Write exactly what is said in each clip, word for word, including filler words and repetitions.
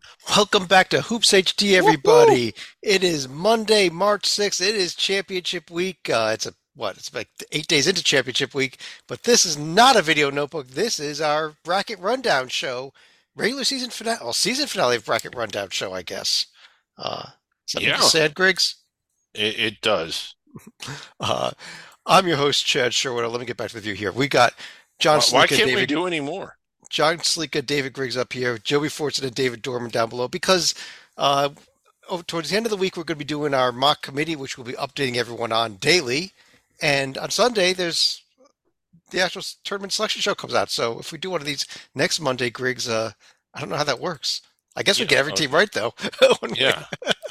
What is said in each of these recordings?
Welcome back to Hoops H D, Woohoo! everybody. It is Monday, March sixth. It is championship week. Uh, it's a what? It's like eight days into championship week, but this is not a video notebook. This is our bracket rundown show, regular season finale, well, season finale of bracket rundown show, I guess. Uh, does that make you Yeah, sad, Griggs? it, it does. Uh, I'm your host, Chad Sherwood. Let me get back with you here. We got John Why, why Slika, can't we David do any more? John Slika, David Griggs up here, Joey Fortson, and David Dorman down below because uh, oh, towards the end of the week, we're going to be doing our mock committee, which we'll be updating everyone on daily. And on Sunday, there's the actual tournament selection show comes out. So if we do one of these next Monday, Griggs, uh, I don't know how that works. I guess we Yeah, get every uh, team right though. When we- yeah.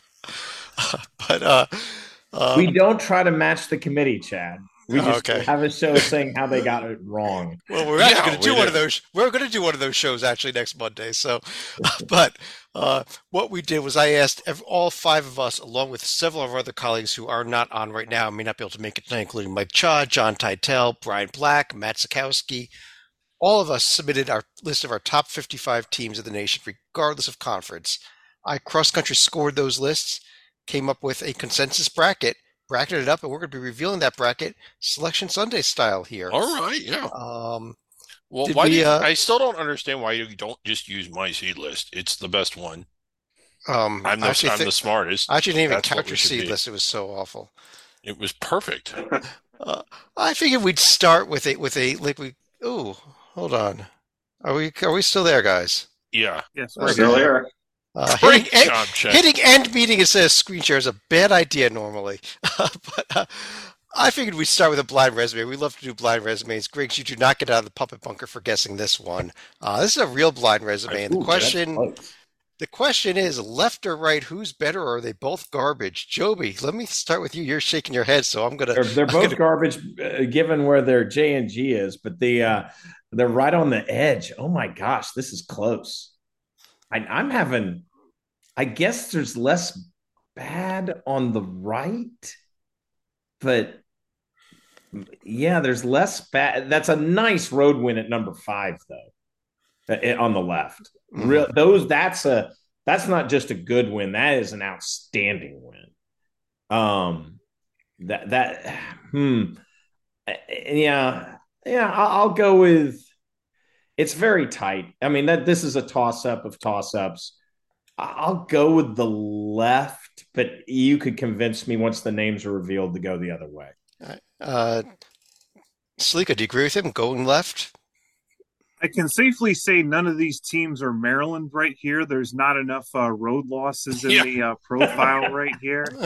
but uh, We um, don't try to match the committee, Chad. We just okay. have a show saying how they got it wrong. Well, we're actually Yeah, going to we do one do. of those. We're going to do one of those shows actually next Monday. So, but uh, what we did was I asked ev all five of us, along with several of our other colleagues who are not on right now, may not be able to make it tonight, including Mike Cha, John Teitel, Brian Black, Matt Sikowski. All of us submitted our list of our top fifty-five teams of the nation, regardless of conference. I cross-country scored those lists, came up with a consensus bracket, bracketed it up, and we're going to be revealing that bracket Selection Sunday style here. All right, yeah. Um, Well, did why we? did Uh, I still don't understand why you don't just use my seed list? It's the best one. um, I'm I the actually I'm think the smartest. I actually didn't even That's what count we your should seed be. list. It was so awful. It was perfect. Uh, I figured we'd start with a with a like we. Ooh, hold on. Are we are we still there, guys? Yeah. Yes, we're Okay. here. Still here. Uh, hitting Great end, job, Chad. hitting end meeting instead of screen share is a bad idea normally. but uh, I figured we'd start with a blind resume. We love to do blind resumes. Griggs, you do not get out of the puppet bunker for guessing this one. Uh, this is a real blind resume, and the Ooh, that's question close. the question is left or right, who's better, or are they both garbage? Joby, let me start with you. You're shaking your head, so I'm gonna They're, they're I'm both gonna garbage, uh, given where their J and G is, but the uh, they're right on the edge. Oh my gosh, this is close. I, I'm having. I guess there's less bad on the right, but yeah, there's less bad. That's a nice road win at number five, though, uh, on the left. Mhm. Real those. That's a. That's not just a good win. That is an outstanding win. Um, that that hmm. Uh, Yeah, yeah. I'll, I'll go with. It's very tight. I mean that this is a toss up of toss ups. I'll go with the left, but you could convince me once the names are revealed to go the other way. uh, Salika, do you agree with him going left? I can safely say none of these teams are Maryland right here. There's not enough uh, road losses in Yeah. the uh, profile right here.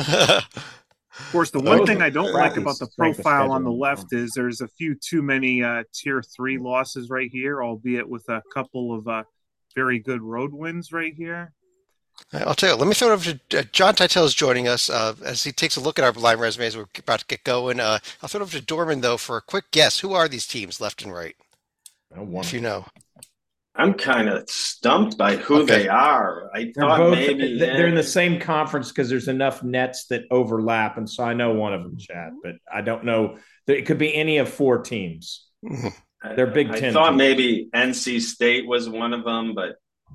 Of course, the one Both thing I don't like crappy about the strength of profile on the schedule. left is there's a few too many uh, tier three losses right here, albeit with a couple of uh, very good road wins right here. I'll tell you. Let me throw it over to uh, John Teitel is joining us uh, as he takes a look at our blind resumes. We're about to get going. Uh, I'll throw it over to Dorman though for a quick guess. Who are these teams, left and right, I won. if you know? I'm kind of stumped by who Okay. they are. I They're thought both maybe they're in eh, the same conference because there's enough nets that overlap, and so I know one of them, Chad, but I don't know. It could be any of four teams. Mhm. They're Big I Ten thought teams. maybe N C State was one of them, but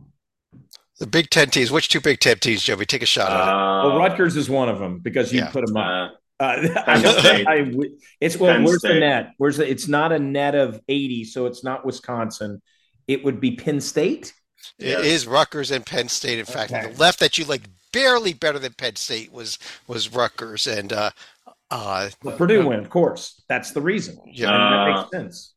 The Big Ten teams. Which two Big Ten teams, Joby? Take a shot at it. uh, Well, Rutgers is one of them because you Yeah. put them up. uh, Uh, I Penn don't. State. I, it's well. Penn Where's the State. net? Where's the? It's not a net of eighty, so it's not Wisconsin. It would be Penn State. It Yes. is Rutgers and Penn State. In fact, Okay. the left that you like barely better than Penn State was was Rutgers, and uh, uh, The Purdue win, of course. That's the reason. Yeah. And that Uh, makes sense.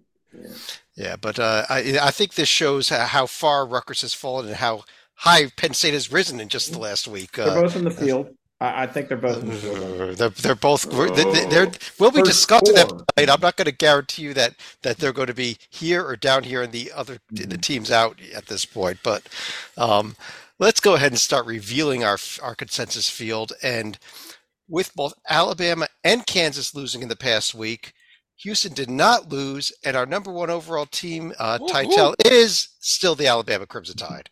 yeah. But uh, I I think this shows how, how far Rutgers has fallen and how high Penn State has risen in just the last week. They're Uh, both in the field. I, I think they're both in the field. they're they're both they're, they're we'll be First discussing them four. tonight. I'm not going to guarantee you that that they're going to be here or down here and the other the teams out at this point. But um, let's go ahead and start revealing our our consensus field. And with both Alabama and Kansas losing in the past week, Houston did not lose, and our number one overall team, uh, Titel, is still the Alabama Crimson Tide.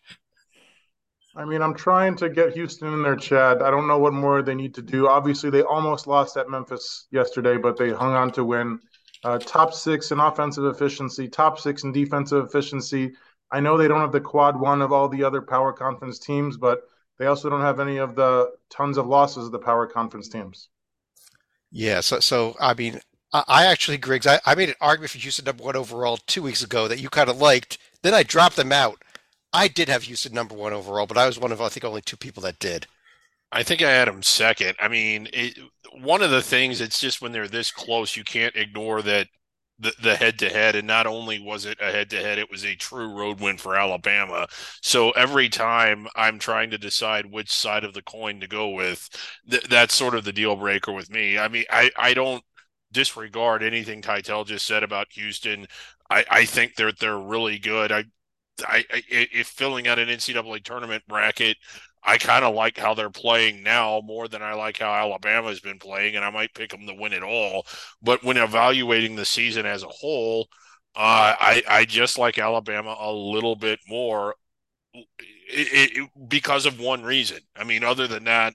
I mean, I'm trying to get Houston in there, Chad. I don't know what more they need to do. Obviously, they almost lost at Memphis yesterday, but they hung on to win. Uh, top six in offensive efficiency, top six in defensive efficiency. I know they don't have the quad one of all the other power conference teams, but they also don't have any of the tons of losses of the power conference teams. Yeah, so so I mean, I, I actually, Griggs, I, I made an argument for Houston number one overall two weeks ago that you kind of liked. Then I dropped them out. I did have Houston number one overall, but I was one of, I think, only two people that did. I think I had them second. I mean, it, one of the things, it's just when they're this close, you can't ignore that the, the head-to-head, and not only was it a head-to-head, it was a true road win for Alabama. So every time I'm trying to decide which side of the coin to go with, th- that's sort of the deal breaker with me. I mean, I, I don't disregard anything Tytel just said about Houston. I, I think they're they're really good. I, I, I if filling out an N C double A tournament bracket, I kind of like how they're playing now more than I like how Alabama's been playing, and I might pick them to win it all. But when evaluating the season as a whole, uh, I, I just like Alabama a little bit more it, it, because of one reason. I mean, other than that,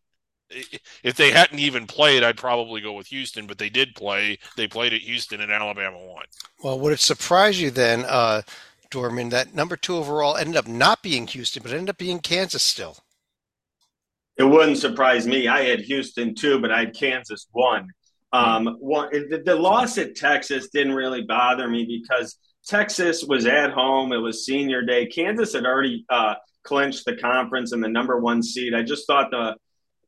if they hadn't even played, I'd probably go with Houston, but they did play. They played at Houston and Alabama won. Well, would it surprise you then, uh, Dorman, that number two overall ended up not being Houston, but ended up being Kansas still? It wouldn't surprise me. I had Houston too, but I had Kansas one. Um, one the, the loss at Texas didn't really bother me because Texas was at home. It was senior day. Kansas had already uh, clinched the conference and the number one seed. I just thought the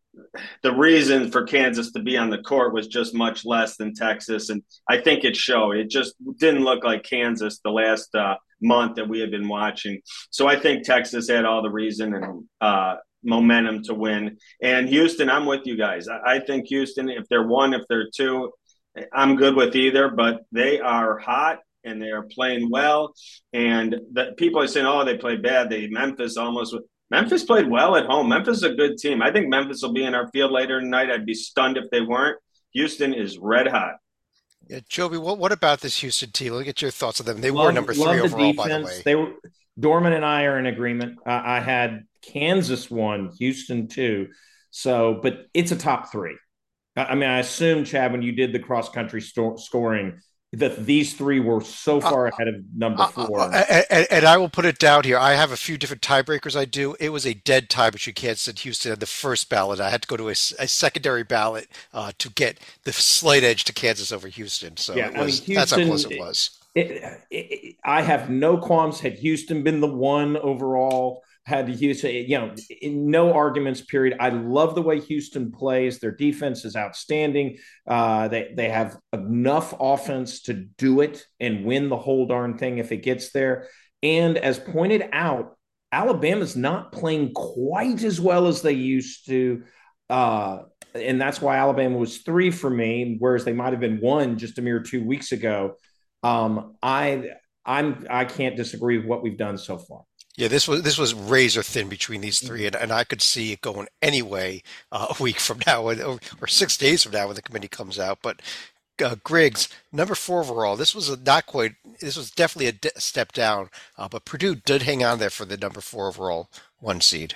the reason for Kansas to be on the court was just much less than Texas, and I think it showed. It just didn't look like Kansas the last uh, month that we had been watching. So I think Texas had all the reason and uh, momentum to win. And Houston, I'm with you guys. I, I think Houston, if they're one, if they're two, I'm good with either, but they are hot and they are playing well. And the people are saying, oh, they play bad. They Memphis almost – Memphis played well at home. Memphis is a good team. I think Memphis will be in our field later tonight. I'd be stunned if they weren't. Houston is red hot. Yeah, Joby, what what about this Houston team? Let me get your thoughts on them. They love, were number three overall, by the way. They were. Dorman and I are in agreement. Uh, I had Kansas one, Houston two. So, but it's a top three. I, I mean, I assume, Chad, when you did the cross country sto- scoring, that these three were so far uh, ahead of number four. Uh, uh, and, and I will put it down here. I have a few different tiebreakers I do. It was a dead tie between Kansas and Houston in the first ballot. I had to go to a, a secondary ballot uh, to get the slight edge to Kansas over Houston. So yeah, it was, I mean, Houston, that's how close it was. It, it, it, I have no qualms. Had Houston been the one overall, had Houston, you know, no arguments, period. I love the way Houston plays. Their defense is outstanding. Uh, they, they have enough offense to do it and win the whole darn thing if it gets there. And as pointed out, Alabama's not playing quite as well as they used to. Uh, and that's why Alabama was three for me, whereas they might have been one just a mere two weeks ago. Um, I, I'm, I can't disagree with what we've done so far. Yeah, this was this was razor thin between these three, and, and I could see it going anyway uh, a week from now, or, or six days from now when the committee comes out. But uh, Griggs, number four overall, this was a not quite. This was definitely a de- step down, uh, but Purdue did hang on there for the number four overall one seed.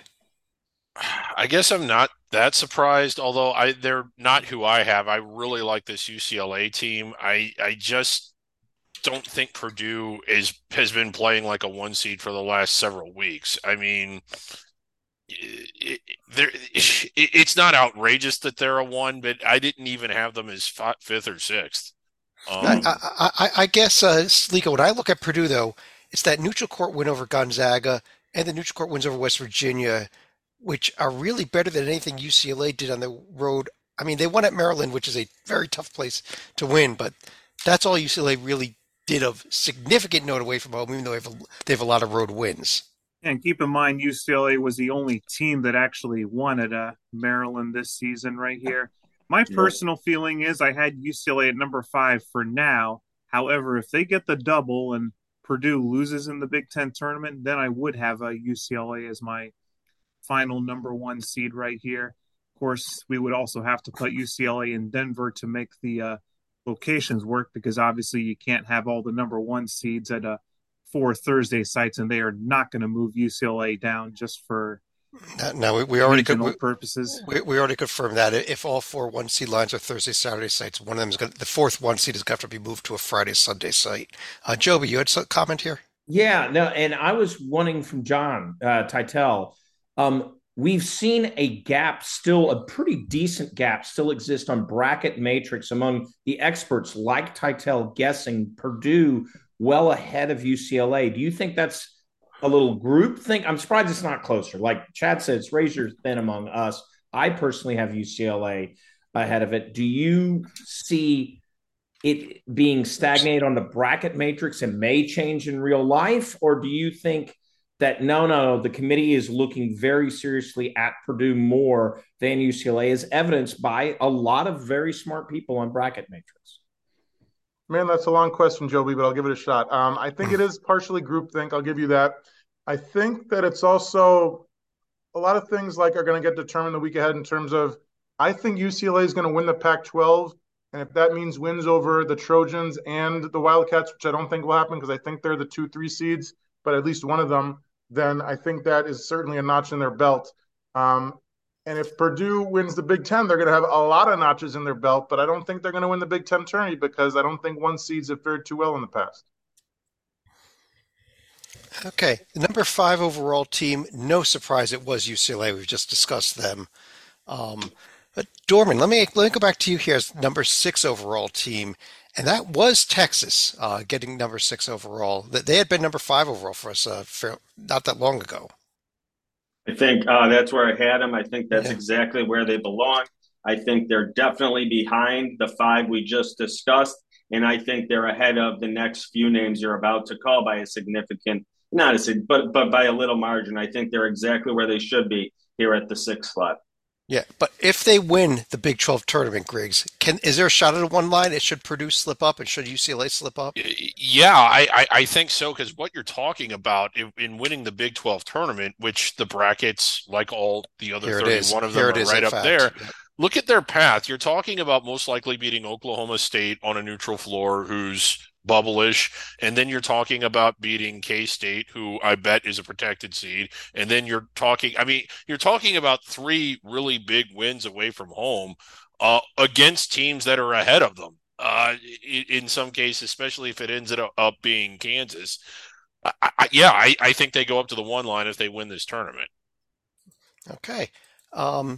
I guess I'm not that surprised, although I they're not who I have. I really like this U C L A team. I I just. don't think Purdue is has been playing like a one seed for the last several weeks. I mean, it, it, it, it's not outrageous that they're a one, but I didn't even have them as fifth or sixth. Um, I, I, I guess, uh, Sliko, when I look at Purdue, though, it's that neutral court win over Gonzaga and the neutral court wins over West Virginia, which are really better than anything U C L A did on the road. I mean, they won at Maryland, which is a very tough place to win, but that's all U C L A really did of significant note away from home, even though they have a, they have a lot of road wins. And keep in mind, U C L A was the only team that actually won at uh, Maryland this season right here. My personal feeling is I had U C L A at number five for now. However, if they get the double and Purdue loses in the Big Ten tournament, then I would have a U C L A as my final number one seed right here. Of course, we would also have to put U C L A in Denver to make the uh, locations work, because obviously you can't have all the number one seeds at uh, four Thursday sites, and they are not going to move U C L A down just for no, no we, we already could, we, purposes. We, we already confirmed that if all four one seed lines are Thursday, Saturday sites, one of them is going to, the fourth one seed is going to have to be moved to a Friday, Sunday site. Uh, Joby, you had some comment here? Yeah, no, and I was wanting from John uh, Titel. Um, we've seen a gap, still a pretty decent gap, still exist on bracket matrix among the experts like Titel guessing Purdue well ahead of U C L A. Do you think that's a little group thing? I'm surprised it's not closer. Like Chad said, it's razor thin among us. I personally have U C L A ahead of it. Do you see it being stagnated on the bracket matrix and may change in real life? Or do you think that no, no, the committee is looking very seriously at Purdue more than U C L A, as evidenced by a lot of very smart people on bracket matrix? Man, that's a long question, Joby, but I'll give it a shot. Um, I think it is partially groupthink. I'll give you that. I think that it's also a lot of things like are going to get determined the week ahead in terms of I think U C L A is going to win the Pac twelve. And if that means wins over the Trojans and the Wildcats, which I don't think will happen because I think they're the two, three seeds, but at least one of them, then I think that is certainly a notch in their belt. Um, and if Purdue wins the Big Ten, they're going to have a lot of notches in their belt, but I don't think they're going to win the Big Ten tourney because I don't think one seeds have fared too well in the past. Okay, the number five overall team, no surprise it was U C L A. We've just discussed them. Um, but Dorman, let me let me go back to you here as number six overall team, and that was Texas uh, getting number six overall. That they had been number five overall for us uh, for not that long ago. I think uh, that's where I had them. I think that's Yeah. exactly where they belong. I think they're definitely behind the five we just discussed, and I think they're ahead of the next few names you're about to call by a significant, not a but but by a little margin. I think they're exactly where they should be here at the sixth slot. Yeah, but if they win the Big twelve tournament, Griggs, can is there a shot at a one line? It should Purdue slip up, and should U C L A slip up? Yeah, I, I, I think so, because what you're talking about in, in winning the Big twelve tournament, which the brackets, like all the other Here it is. thirty-one of Here them, it are is, right in up fact. there. Yep. Look at their path. You're talking about most likely beating Oklahoma State on a neutral floor, who's bubble-ish, and then you're talking about beating K-State, who I bet is a protected seed, and then you're talking, I mean, you're talking about three really big wins away from home uh, against teams that are ahead of them. Uh, in, in some cases, especially if it ends up, up being Kansas. I, I, yeah, I, I think they go up to the one line if they win this tournament. Okay. Um,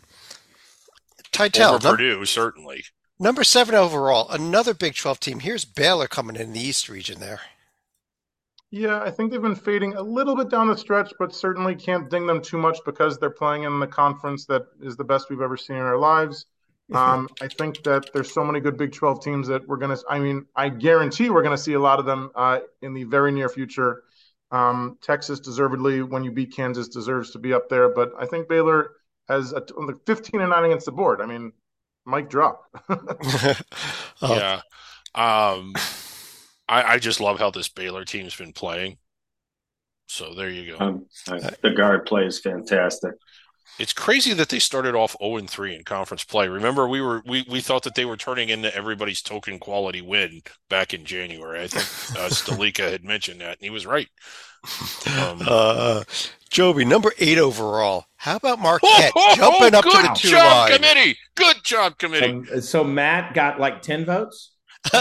Titel, Over num- Purdue, certainly. number seven overall, another Big twelve team. Here's Baylor coming in the East region there. Yeah, I think they've been fading a little bit down the stretch, but certainly can't ding them too much because they're playing in the conference that is the best we've ever seen in our lives. Um, I think that there's so many good Big twelve teams that we're going to, I mean, I guarantee we're going to see a lot of them uh, in the very near future. Um, Texas deservedly, when you beat Kansas, deserves to be up there. But I think Baylor has a fifteen and nine against the board. I mean, mic drop. uh, Yeah. Um, I, I just love how this Baylor team's been playing. So there you go. Um, the guard play is fantastic. It's crazy that they started off oh and three in conference play. Remember, we were we, we thought that they were turning into everybody's token quality win back in January. I think uh, Stalika had mentioned that, and he was right. Um, uh, Joby, number eight overall. How about Marquette oh, oh, jumping oh, up to good the two job, line? committee. Good job, committee. Um, so Matt got like ten votes. He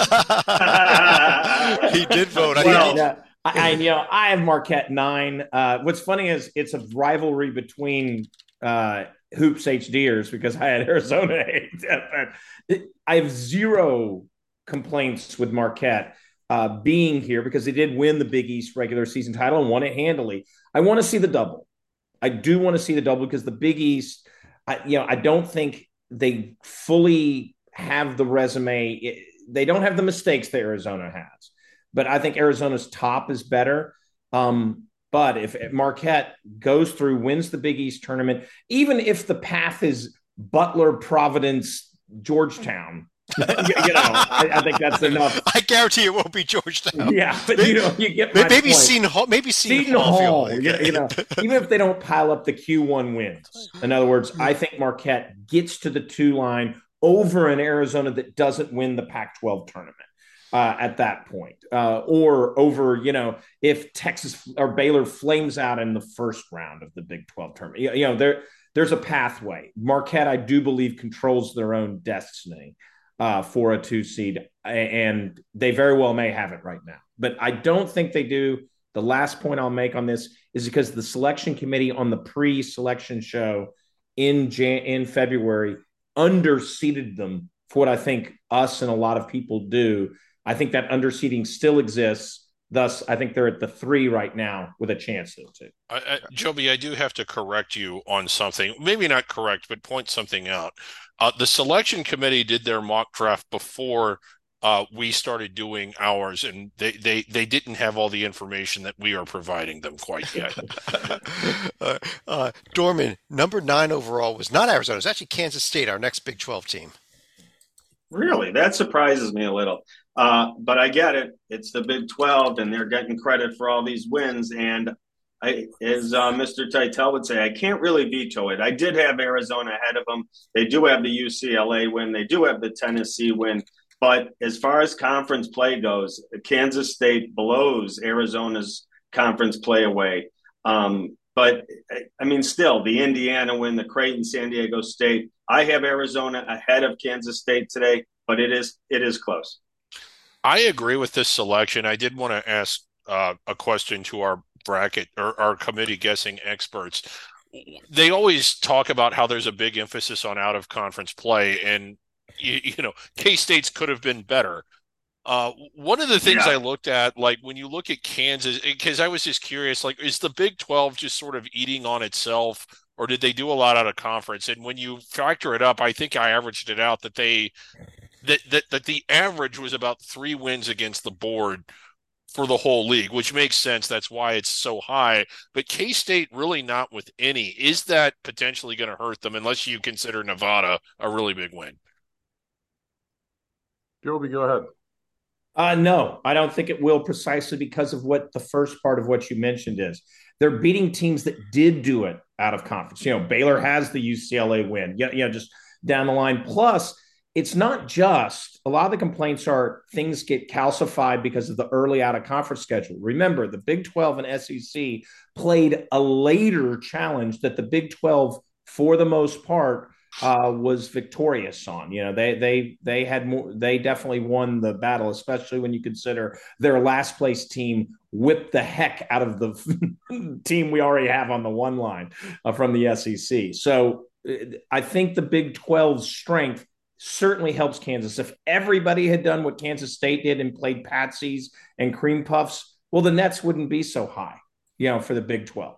did vote. I Well, think yeah, I, I you know I have Marquette nine. Uh, what's funny is it's a rivalry between uh, Hoops HDers because I had Arizona eight. I have zero complaints with Marquette uh, being here because they did win the Big East regular season title and won it handily. I want to see the double. I do want to see the double because the Big East, I, you know, I don't think they fully have the resume. It, they don't have the mistakes that Arizona has, but I think Arizona's top is better. Um, but if Marquette goes through, wins the Big East tournament, even if the path is Butler, Providence, Georgetown, you, you know, I, I think that's enough. I guarantee it won't be Georgetown. Yeah, but maybe, you know, you get my maybe point. Seton Hall. Maybe Seton, Seton Hall. Hall, Like you, you know, even if they don't pile up the Q one wins. In other words, I think Marquette gets to the two line over an Arizona that doesn't win the Pac twelve tournament uh, at that point, uh, or over, you know, if Texas or Baylor flames out in the first round of the Big twelve tournament. You, you know, there there's a pathway. Marquette, I do believe, controls their own destiny uh, for a two seed, and they very well may have it right now. But I don't think they do The last point I'll make on this is because the selection committee on the pre-selection show in Jan- in February underseeded them for what I think us and a lot of people do. I think that underseeding still exists. Thus, I think they're at the three right now with a chance to. I, I, Joby, I do have to correct you on something. Maybe not correct, but point something out. Uh, the selection committee did their mock draft before uh, we started doing ours, and they, they, they didn't have all the information that we are providing them quite yet. uh, uh, Dorman, number nine overall was not Arizona. It was actually Kansas State, our next Big twelve team. Really? That surprises me a little. Uh, but I get it. It's the Big twelve, and they're getting credit for all these wins. And I, as uh, Mister Titel would say, I can't really veto it. I did have Arizona ahead of them. They do have the U C L A win. They do have the Tennessee win. But as far as conference play goes, Kansas State blows Arizona's conference play away. Um, but, I mean, still, the Indiana win, the Creighton, San Diego State. I have Arizona ahead of Kansas State today, but it is it is close. I agree with this selection. I did want to ask uh, a question to our bracket or our committee guessing experts. They always talk about how there's a big emphasis on out of conference play, and you, you know, K-State's could have been better. Uh, one of the things yeah. I looked at, like when you look at Kansas, because I was just curious, like, is the Big twelve just sort of eating on itself, or did they do a lot out of conference? And when you factor it up, I think I averaged it out that they that that, that the average was about three wins against the board for the whole league, which makes sense. That's why it's so high. But K-State really not with any. Is that potentially going to hurt them unless you consider Nevada a really big win? Joby, go ahead. Uh, no, I don't think it will, precisely because of what the first part of what you mentioned is. They're beating teams that did do it out of conference. You know, Baylor has the U C L A win, you know, just down the line. Plus, it's not just, a lot of the complaints are things get calcified because of the early out of conference schedule. Remember, the Big twelve and S E C played a later challenge that the Big twelve, for the most part, uh, was victorious on. You know, they they they had more, they definitely won the battle, especially when you consider their last place team whipped the heck out of the team we already have on the one line uh, from the S E C. So I think the Big twelve's strength certainly helps Kansas. If everybody had done what Kansas State did and played patsies and cream puffs, well, the nets wouldn't be so high, you know, for the Big twelve.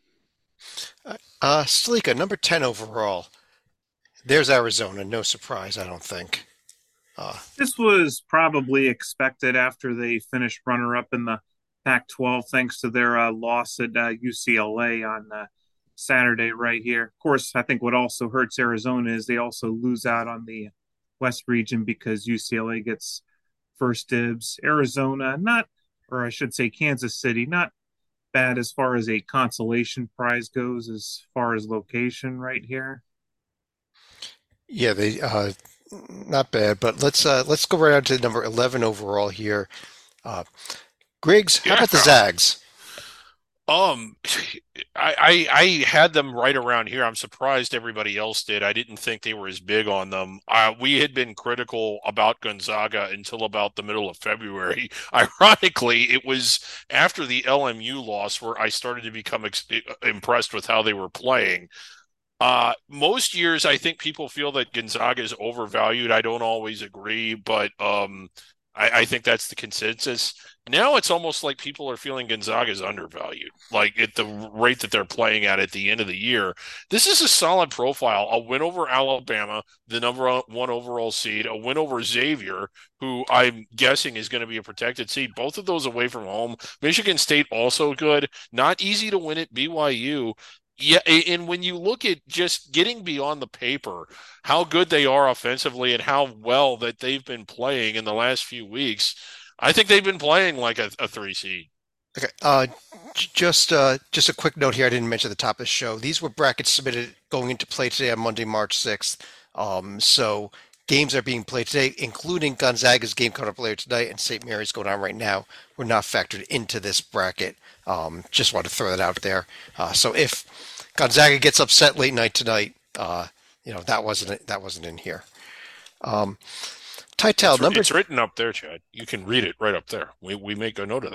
Uh, Stalika, number ten overall. There's Arizona. No surprise, I don't think. Uh, this was probably expected after they finished runner-up in the Pac twelve, thanks to their uh, loss at uh, U C L A on uh, Saturday right here. Of course, I think what also hurts Arizona is they also lose out on the West region because U C L A gets first dibs. Arizona, not, or I should say Kansas City, not bad as far as a consolation prize goes as far as location right here. Yeah, they uh, not bad, but let's uh, let's go right on to number eleven overall here. Uh, Griggs, how yeah. about the Zags? Um, I, I I had them right around here. I'm surprised everybody else did. I didn't think they were as big on them. Uh, we had been critical about Gonzaga until about the middle of February. Ironically, it was after the L M U loss where I started to become ex- impressed with how they were playing. Uh, most years, I think people feel that Gonzaga is overvalued. I don't always agree, but um, I, I think that's the consensus. Now it's almost like people are feeling Gonzaga is undervalued, like at the rate that they're playing at at the end of the year. This is a solid profile. A win over Alabama, the number one overall seed, a win over Xavier, who I'm guessing is going to be a protected seed. Both of those away from home. Michigan State also good. Not easy to win at B Y U. Yeah, and when you look at just getting beyond the paper, how good they are offensively and how well that they've been playing in the last few weeks, I think they've been playing like a, a three seed. Okay, uh, just uh, just a quick note here. I didn't mention at the top of the show. These were brackets submitted going into play today on Monday, March sixth. Um, so games are being played today, including Gonzaga's game coming up later tonight and Saint Mary's going on right now. We're not factored into this bracket. Um, just wanted to throw that out there. Uh, so if Gonzaga gets upset late night tonight, uh, you know that wasn't that wasn't in here. Um, Titel, it's, number it's written up there, Chad. You can read it right up there. We we make a note of that.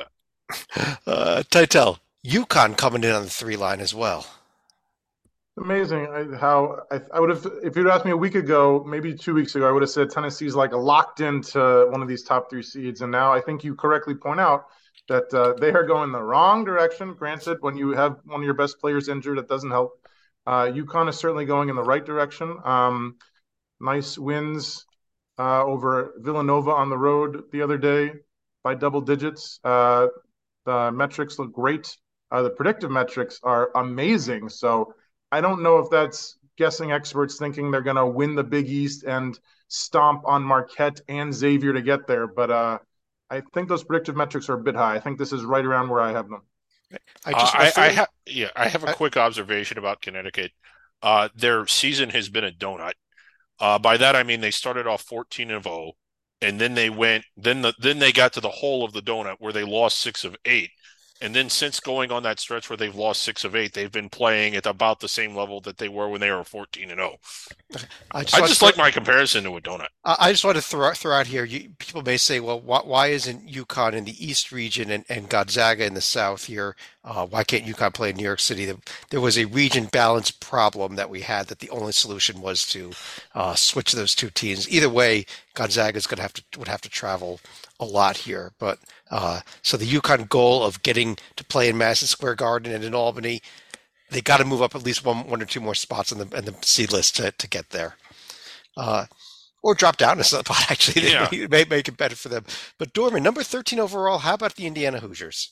Uh, Titel, UConn coming in on the three line as well. Amazing I, how I, I would have, if you'd asked me a week ago, maybe two weeks ago, I would have said Tennessee's like locked into one of these top three seeds. And now I think you correctly point out that uh, they are going the wrong direction. Granted, when you have one of your best players injured, that doesn't help. Uh, UConn is certainly going in the right direction. Um, nice wins uh, over Villanova on the road the other day by double digits. Uh, the metrics look great. Uh, the predictive metrics are amazing. So I don't know if that's guessing experts thinking they're going to win the Big East and stomp on Marquette and Xavier to get there. But uh, I think those predictive metrics are a bit high. I think this is right around where I have them. I Uh, just I I, feel I like, have yeah, I have a I, quick observation about Connecticut. Uh, their season has been a donut. Uh, by that I mean they started off fourteen and oh, and then they went then the then they got to the whole of the donut where they lost six of eight. And then since going on that stretch where they've lost six of eight, they've been playing at about the same level that they were when they were fourteen and oh. I just I want to just throw, like my comparison to a donut. I just want to throw, throw out here. You, people may say, "Well, why, why isn't UConn in the East region and, and Gonzaga in the South here? Uh, why can't UConn play in New York City?" There, there was a region balance problem that we had. That the only solution was to uh, switch those two teams. Either way, Gonzaga is going to have to would have to travel a lot here. But uh, so the UConn goal of getting to play in Madison Square Garden and in Albany, they got to move up at least one one or two more spots in the in the seed list to to get there. Uh, or drop down a spot, actually. Yeah. It may make it better for them. But Dorman, number thirteen overall, how about the Indiana Hoosiers?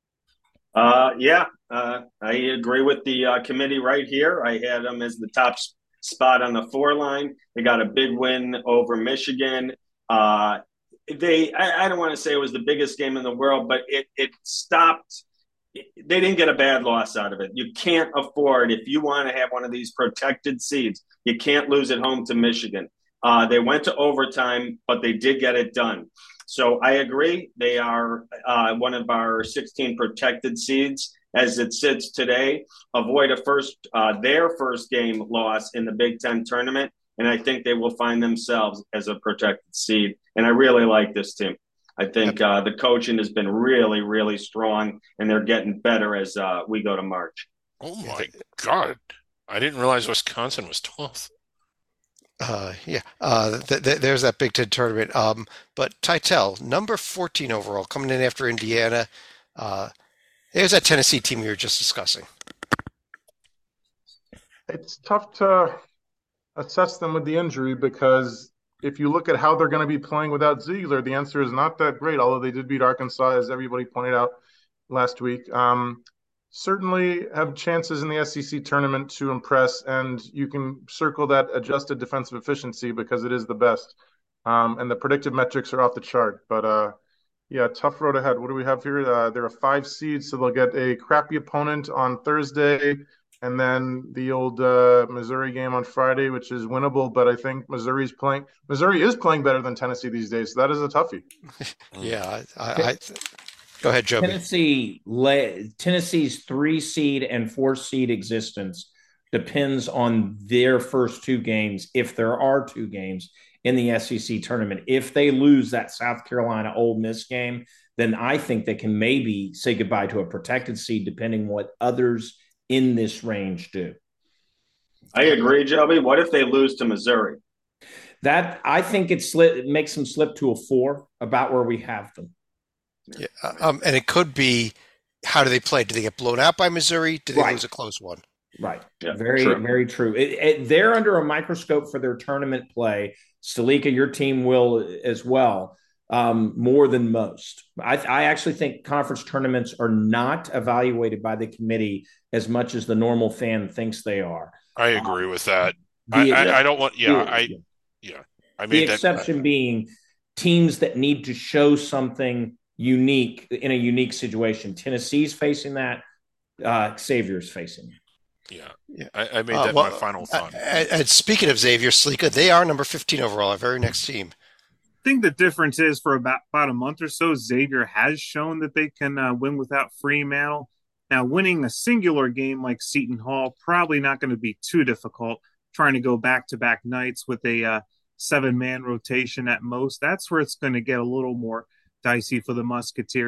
Uh, yeah, uh, I agree with the uh, committee right here. I had them as the top s- spot on the four line. They got a big win over Michigan. Uh, they, I, I don't want to say it was the biggest game in the world, but it it stopped. They didn't get a bad loss out of it. You can't afford, if you want to have one of these protected seeds, you can't lose at home to Michigan. Uh, they went to overtime, but they did get it done. So I agree. They are uh, one of our sixteen protected seeds as it sits today. Avoid a first, uh, their first game loss in the Big Ten tournament, and I think they will find themselves as a protected seed. And I really like this team. I think uh, the coaching has been really, really strong, and they're getting better as uh, we go to March. Oh my God. I didn't realize Wisconsin was twelfth. Uh, yeah, uh, th th there's that Big Ten tournament. Um, but Titel, number fourteen overall, coming in after Indiana. Uh, there's that Tennessee team we were just discussing. It's tough to assess them with the injury because if you look at how they're going to be playing without Ziegler, the answer is not that great, although they did beat Arkansas, as everybody pointed out last week. Um, certainly have chances in the S E C tournament to impress, and you can circle that adjusted defensive efficiency because it is the best. Um, and the predictive metrics are off the chart. But uh, yeah, tough road ahead. What do we have here? Uh, they're a five seed, so they'll get a crappy opponent on Thursday, and then the old uh, Missouri game on Friday, which is winnable. But I think Missouri's playing. Missouri is playing better than Tennessee these days, so that is a toughie. Yeah, I, I, I go ahead, Joby. Tennessee, Tennessee's three seed and four seed existence depends on their first two games, if there are two games in the S E C tournament. If they lose that South Carolina Ole Miss game, then I think they can maybe say goodbye to a protected seed, depending what others in this range do. I agree, Joby. What if they lose to Missouri? That I think it, slip, it makes them slip to a four, about where we have them. Yeah, um, and it could be, how do they play? Do they get blown out by Missouri? Do they Right. lose a close one? Right. Yeah, very, true. very true. It, it, they're under a microscope for their tournament play. Stalika, your team will as well, um, more than most. I, I actually think conference tournaments are not evaluated by the committee as much as the normal fan thinks they are. I agree with that. The, I, I, I don't want, yeah, the, I, yeah, I the made that. exception being teams that need to show something unique in a unique situation. Tennessee's facing that. Uh, Xavier's facing it. Yeah, Yeah. I, I made Uh, that well, my final thought. And, and speaking of Xavier Slika, they are number fifteen overall, our very next team. I think the difference is for about, about a month or so, Xavier has shown that they can uh, win without Fremantle. Now, winning a singular game like Seton Hall, probably not going to be too difficult. Trying to go back-to-back nights with a uh, seven-man rotation at most, that's where it's going to get a little more dicey for the Musketeers.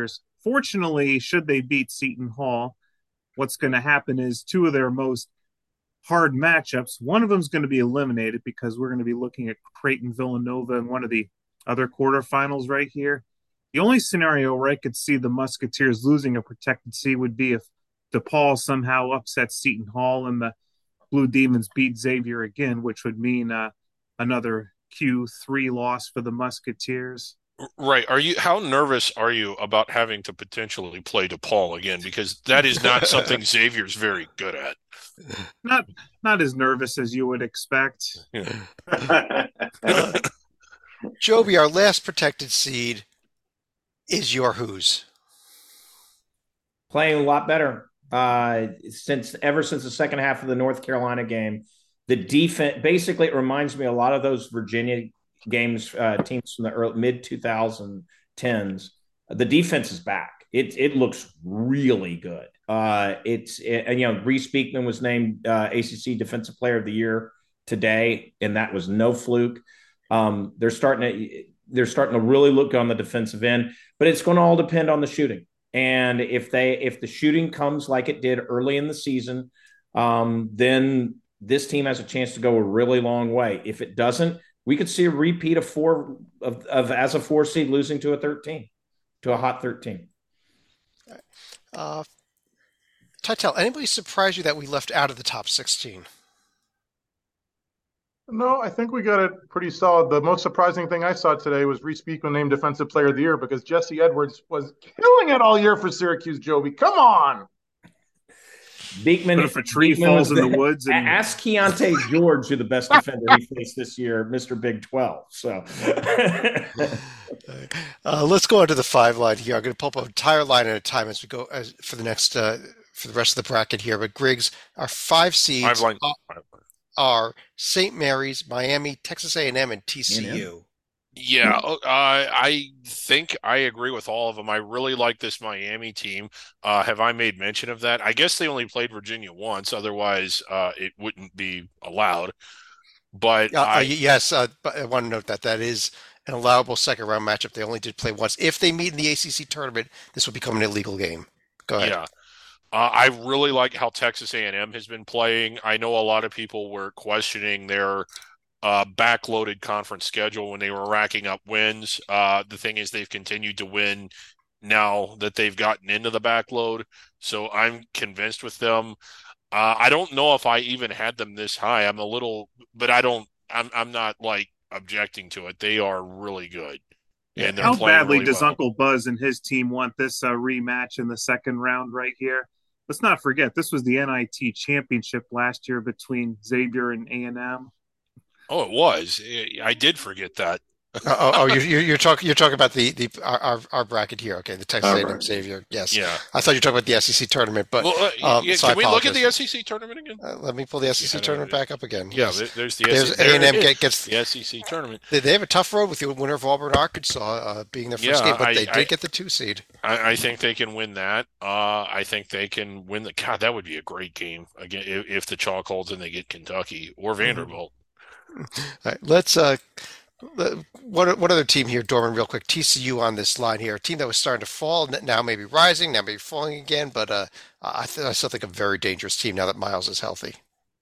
Fortunately, should they beat Seton Hall, what's going to happen is two of their most hard matchups, one of them is going to be eliminated because we're going to be looking at Creighton Villanova in one of the other quarterfinals right here. The only scenario where I could see the Musketeers losing a protected seed would be if DePaul somehow upsets Seton Hall and the Blue Demons beat Xavier again, which would mean uh, another Q three loss for the Musketeers. Right. Are you, how nervous are you about having to potentially play DePaul again? Because that is not something Xavier's very good at. Not not as nervous as you would expect. Yeah. uh, Joby, our last protected seed is your who's? Playing a lot better. Uh, since ever since the second half of the North Carolina game, the defense basically it reminds me a lot of those Virginia games, uh, teams from the early mid twenty tens. The defense is back. It it looks really good. Uh, it's it, and you know Reese Beekman was named uh, A C C Defensive Player of the Year today, and that was no fluke. Um, they're starting to they're starting to really look on the defensive end, but it's going to all depend on the shooting. And if they if the shooting comes like it did early in the season, um, then this team has a chance to go a really long way. If it doesn't, we could see a repeat of four of, of as a four seed losing to a thirteen, to a hot thirteen. Uh, Titel, anybody surprise you that we left out of the top sixteen? No, I think we got it pretty solid. The most surprising thing I saw today was Reese Beekman named Defensive Player of the Year because Jesse Edwards was killing it all year for Syracuse, Joby. Come on. Beekman, but if a tree Beekman falls in the, the woods. And... Ask Keontae George who the best defender he faced this year, Mister Big twelve. So uh, let's go on to the five line here. I'm going to pull up an entire line at a time as we go as, for the next uh, for the rest of the bracket here. But Griggs, our five seeds Five line. are, are Saint Mary's, Miami, Texas A and M, and T C U. Yeah, uh, I think I agree with all of them. I really like this Miami team. Uh, have I made mention of that? I guess they only played Virginia once, otherwise uh, it wouldn't be allowed. But uh, I, uh, yes, uh, but I want to note that that is an allowable second round matchup. They only did play once. If they meet in the A C C tournament, this will become an illegal game. Go ahead. Yeah. Uh, I really like how Texas A and M has been playing. I know a lot of people were questioning their uh, backloaded conference schedule when they were racking up wins. Uh, the thing is, they've continued to win now that they've gotten into the backload. So I'm convinced with them. Uh, I don't know if I even had them this high. I'm a little, but I don't. I'm I'm not like objecting to it. They are really good. And they're how playing badly really does well. Uncle Buzz and his team want this uh, rematch in the second round right here? Let's not forget this was the N I T championship last year between Xavier and A and M. Oh, it was. I did forget that. oh, oh, you're you're talking you're talking about the the our our bracket here. Okay, the Texas A and M Xavier. Yes. Yeah. I thought you were talking about the S E C tournament, but well, uh, um, yeah, so can we look at apologize. the S E C tournament again? Uh, let me pull the S E C Yeah, tournament there- back up again. Yeah, Yes. there- there's the There's S E C. A and M there it is. gets the S E C tournament. They, they have a tough road with the winner of Auburn, Arkansas, uh, being their first Yeah, game, but I- they did I- get the two seed. I, I think they can win that. Uh, I think they can win the. God, that would be a great game again if, if the chalk holds and they get Kentucky or Vanderbilt. All right, let's. Uh, let- what what other team here, Dorman? Real quick, T C U on this line here, a team that was starting to fall, n- now maybe rising, now maybe falling again, but uh, I, th- I still think a very dangerous team now that Miles is healthy.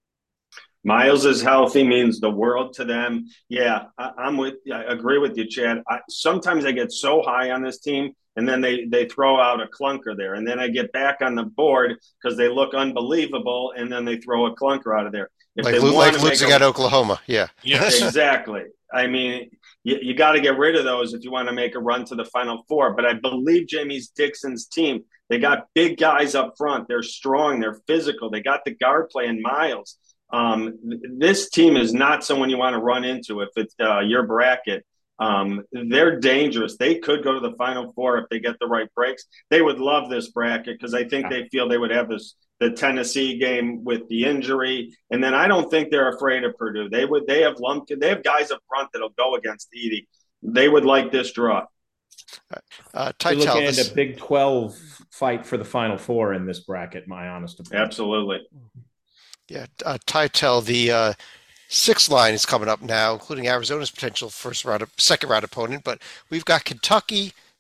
Miles is healthy means the world to them. Yeah, I, I'm with. I agree with you, Chad. I, sometimes I get so high on this team, and then they they throw out a clunker there, and then I get back on the board because they look unbelievable, and then they throw a clunker out of there. If Like they lo- want like to make losing a, at Oklahoma, yeah. Yes. exactly. I mean, you, you got to get rid of those if you want to make a run to the Final Four. But I believe Jamie Dixon's team. They got big guys up front. They're strong. They're physical. They got the guard play in Miles. Um, th- this team is not someone you want to run into if it's uh, your bracket. Um, they're dangerous. They could go to the Final Four if they get the right breaks. They would love this bracket because I think they feel they would have this the Tennessee game with the injury, and then I don't think they're afraid of Purdue. They would. They have Lumpkin. They have guys up front that'll go against Edie. They would like this draw. Uh, We're looking Titel, at this, a Big twelve fight for the Final Four in this bracket, my honest opinion. Absolutely. yeah, uh, Titel, the uh, sixth line is coming up now, including Arizona's potential first round, second round opponent. But we've got Kentucky,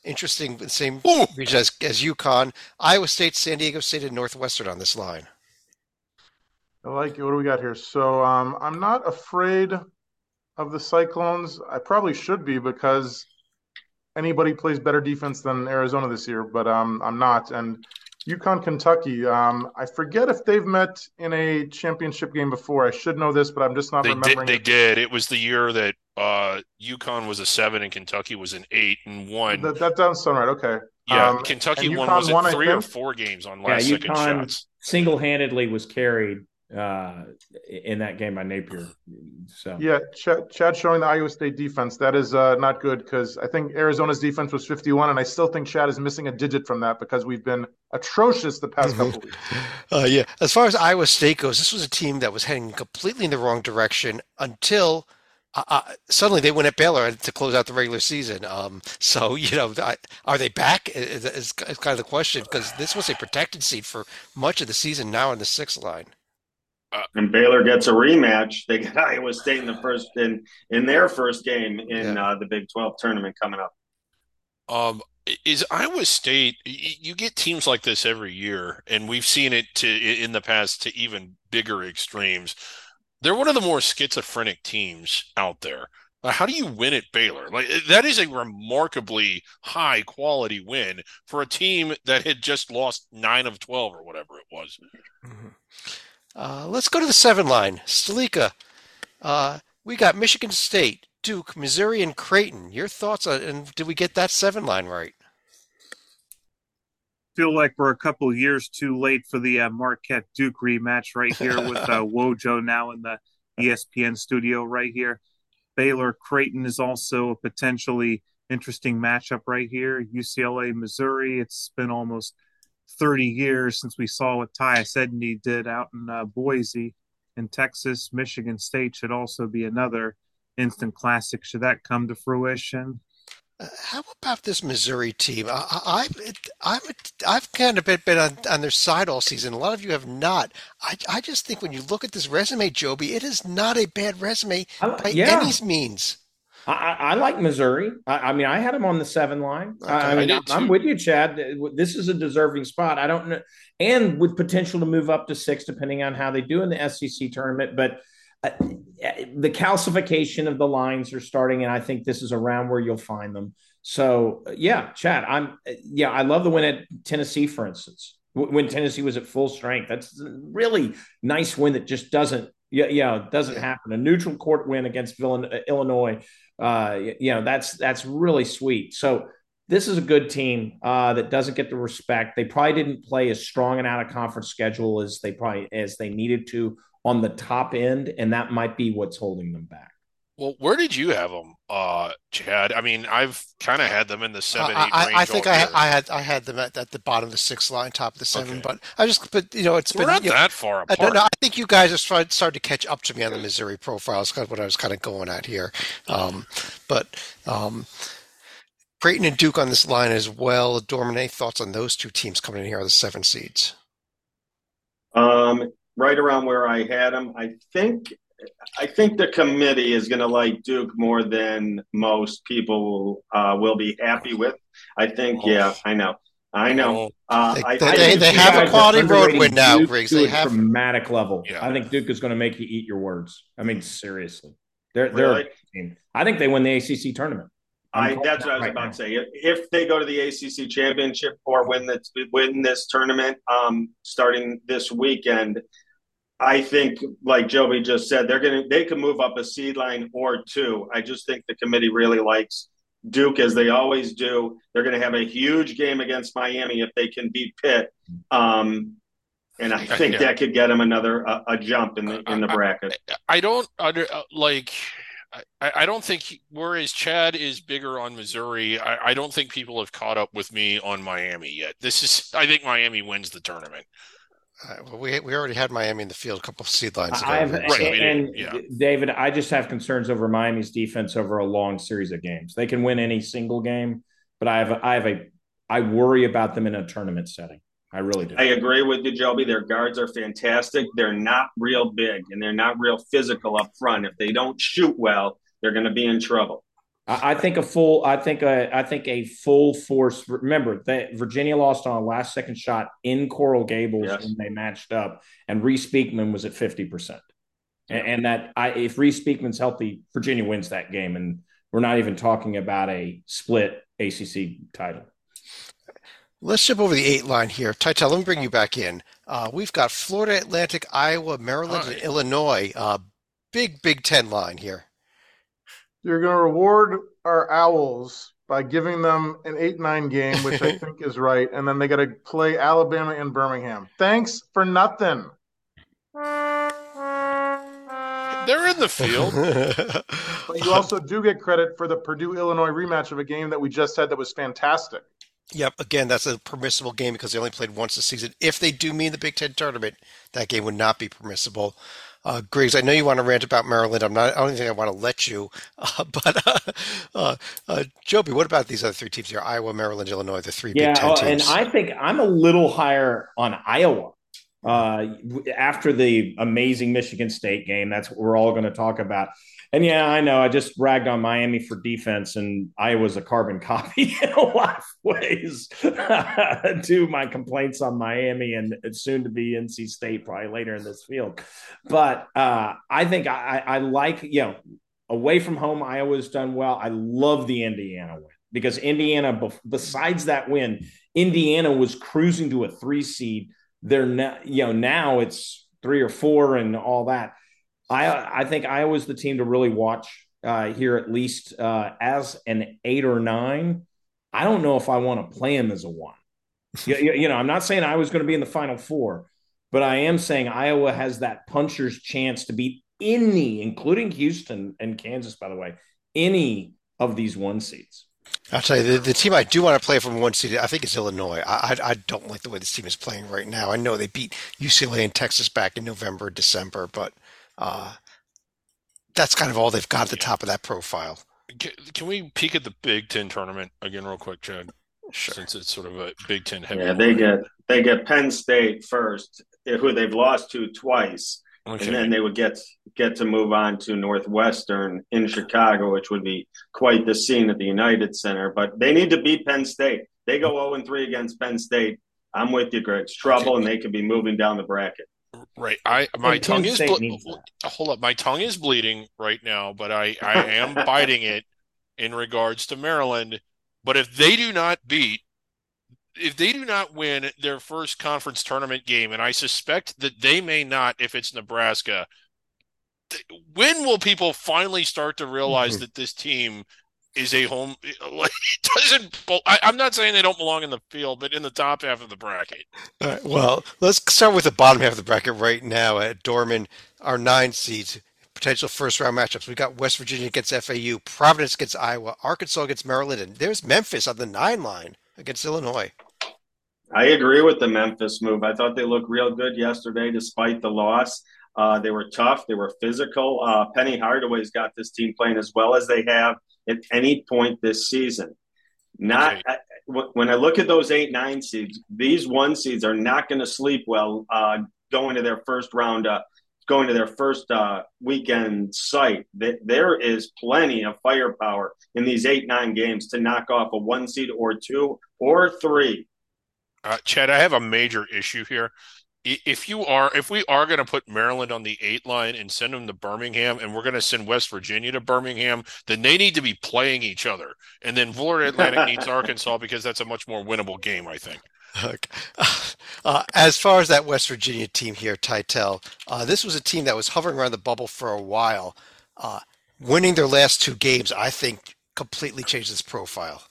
Interesting, the same Ooh, region as, as UConn. Iowa State, San Diego State, and Northwestern on this line. I like it. What do we got here? So um, I'm not afraid of the Cyclones. I probably should be because anybody plays better defense than Arizona this year, but um, I'm not. And UConn, Kentucky, um, I forget if they've met in a championship game before. I should know this, but I'm just not they did. remembering. They it. did. It was the year that uh, UConn was a seven and Kentucky was an eight and one. That, that doesn't sound right. Okay. Yeah, Um, Kentucky and won. UConn Was it won, I three or think? four games on Yeah, last second UConn shots? single-handedly was carried uh, in that game by Napier. So Yeah, Chad, Chad showing the Iowa State defense. That is uh, not good because I think Arizona's defense was fifty-one, and I still think Chad is missing a digit from that because we've been atrocious the past couple of weeks. Uh, yeah, as far as Iowa State goes, this was a team that was heading completely in the wrong direction until uh, uh, suddenly they went at Baylor to close out the regular season. Um, so, you know, I, are they back? Is, is, is kind of the question because this was a protected seat for much of the season now in the sixth line. And Baylor gets a rematch. They got Iowa State in the first in in their first game in Yeah. uh, the Big twelve tournament coming up. Um, is Iowa State? y- You get teams like this every year, and we've seen it to in the past to even bigger extremes. They're one of the more schizophrenic teams out there. Uh, How do you win at Baylor? Like that is a remarkably high quality win for a team that had just lost nine of twelve or whatever it was. Mhm. Uh, let's go to the seven line. Stalika, uh, we got Michigan State, Duke, Missouri, and Creighton. Your thoughts on, and did we get that seven line right? Feel like we're a couple of years too late for the uh, Marquette Duke rematch right here with uh, Wojo now in the E S P N studio right here. Baylor Creighton is also a potentially interesting matchup right here. U C L A Missouri. It's been almost thirty years since we saw what Tyus Edney did out in uh, Boise in Texas. Michigan State should also be another instant classic should that come to fruition. Uh, how about this Missouri team? I, I, I, I'm, I've kind of been, been on, on their side all season. A lot of you have not. I, I just think when you look at this resume, Joby, it is not a bad resume I, by yeah, any means. I, I I like Missouri. I, I mean, I had them on the seven line. I, I Okay. mean, I I'm, did I'm too. with you, Chad. This is a deserving spot. I don't know, and with potential to move up to six, depending on how they do in the S E C tournament. But uh, the calcification of the lines are starting, and I think this is around where you'll find them. So, yeah, Chad, I'm yeah, I love the win at Tennessee, for instance, when Tennessee was at full strength. That's a really nice win that just doesn't, yeah, yeah, doesn't Yeah. happen. A neutral court win against Villan- Illinois, uh, you know, that's that's really sweet. So this is a good team uh, that doesn't get the respect. They probably didn't play as strong an out of conference schedule as they probably as they needed to on the top end, and that might be what's holding them back. Well, where did you have them, uh, Chad? I mean, I've kind of had them in the seven, I, eight I, I range think all I, year. I had I had them at, at the bottom of the sixth line, top of the seven. Okay. But I just, but you know, it's So we're been. not You know, that far I don't apart. know. I think you guys are starting starting to catch up to me on the Missouri profile. Is kind of what I was kind of going at here. Um, but um, Creighton and Duke on this line as well. Dorman, any thoughts on those two teams coming in here are the seven seeds? Um, right around where I had them. I think I think the committee is going to like Duke more than most people uh, will be happy with. I think, yeah, I know, I know. Oh, Uh, They, I they, I they, think think they you have a guys are quality road underrating win now, Duke Griggs. to They a have. dramatic level. yeah. I think Duke is going to make you eat your words. I mean, seriously, they're they're a really. good team. I think they win the A C C tournament. I'm I calling that's that what I was right about now. to say. If, if they go to the A C C championship or win this win this tournament, um, starting this weekend, I think, like Joby just said, they're gonna they can move up a seed line or two. I just think the committee really likes Duke as they always do. They're going to have a huge game against Miami if they can beat Pitt, um, and I think Yeah. that could get them another a, a jump in the in the I, bracket. I, I don't under uh, like. I, I don't think, he- whereas Chad is bigger on Missouri, I, I don't think people have caught up with me on Miami yet. This is, I think Miami wins the tournament. Uh, well, we we already had Miami in the field a couple of seed lines ago. I have, Griggs, Right, so- we and did, yeah. David, I just have concerns over Miami's defense over a long series of games. They can win any single game, but I have, a, I have a, I worry about them in a tournament setting. I really do. I agree with you, Joby. Their guards are fantastic. They're not real big and they're not real physical up front. If they don't shoot well, they're going to be in trouble. I, I think a full. I think a. I think a full force. Remember that Virginia lost on a last second shot in Coral Gables Yes. when they matched up, and Reese Beekman was at fifty percent. Yeah. And, and that I, if Reese Beekman's healthy, Virginia wins that game, and we're not even talking about a split A C C title. Let's jump over the eight line here. Titel, let me bring you back in. Uh, we've got Florida Atlantic, Iowa, Maryland, and Hi. Illinois. Uh, big Big Ten line here. You're going to reward our Owls by giving them an eight nine game, which I think is right. And then they got to play Alabama and Birmingham. Thanks for nothing. They're in the field. But you also do get credit for the Purdue-Illinois rematch of a game that we just had that was fantastic. Yep, again, that's a permissible game because they only played once this season. If they do meet in the Big Ten tournament, that game would not be permissible. Uh, Griggs, I know you want to rant about Maryland. I'm not. I don't think I want to let you. Uh, but uh, uh, uh, Joby, what about these other three teams here? Iowa, Maryland, Illinois, the three Yeah, Big Ten uh, teams. and I think I'm a little higher on Iowa uh, after the amazing Michigan State game. That's what we're all going to talk about. And yeah, I know I just ragged on Miami for defense, and Iowa's a carbon copy in a lot of ways to my complaints on Miami and soon to be N C State probably later in this field. But uh, I think I, I like, you know, away from home, Iowa's done well. I love the Indiana win because Indiana, besides that win, Indiana was cruising to a three seed. They're not, you know, now it's three or four and all that. I I think Iowa's the team to really watch uh, here, at least uh, as an eight or nine. I don't know if I want to play him as a one. you, you know, I'm not saying Iowa's going to be in the Final Four, but I am saying Iowa has that puncher's chance to beat any, including Houston and Kansas, by the way, any of these one seeds. I'll tell you, the, the team I do want to play from one seed, I think it's Illinois. I, I I don't like the way this team is playing right now. I know they beat U C L A and Texas back in November, December, but uh, that's kind of all they've got at the top of that profile. Can, can we peek at the Big Ten tournament again, real quick, Chad? Sure. Since it's sort of a Big Ten heavy. Yeah, they get they get Penn State first, who they've lost to twice, okay. And then they would get get to move on to Northwestern in Chicago, which would be quite the scene at the United Center. But they need to beat Penn State. They go zero and three against Penn State. I'm with you, Greg. It's trouble, okay. And they could be moving down the bracket. Right. I my and tongue is ble- hold up. My tongue is bleeding right now, but I, I am biting it in regards to Maryland. But if they do not beat, if they do not win their first conference tournament game, and I suspect that they may not if it's Nebraska, when will people finally start to realize mm-hmm. that this team is a home? Like, it doesn't. I, I'm not saying they don't belong in the field, but in the top half of the bracket. All right, well, let's start with the bottom half of the bracket right now. At Dorman, our nine seeds. Potential first round matchups. We got West Virginia against F A U, Providence against Iowa, Arkansas against Maryland, and there's Memphis on the nine line against Illinois. I agree with the Memphis move. I thought they looked real good yesterday despite the loss. Uh, they were tough. They were physical. Uh, Penny Hardaway's got this team playing as well as they have at any point this season. Not okay. I, when I look at those eight, nine seeds, these one seeds are not going to sleep well uh, going to their first round uh, going to their first uh, weekend site. There is plenty of firepower in these eight, nine games to knock off a one seed or two or three. Uh, Chad, I have a major issue here. If you are, if we are going to put Maryland on the eight line and send them to Birmingham, and we're going to send West Virginia to Birmingham, then they need to be playing each other. And then Florida Atlantic needs Arkansas because that's a much more winnable game, I think. Okay. Uh, as far as that West Virginia team here, Titel, uh, this was a team that was hovering around the bubble for a while. Uh, winning their last two games, I think, completely changed its profile.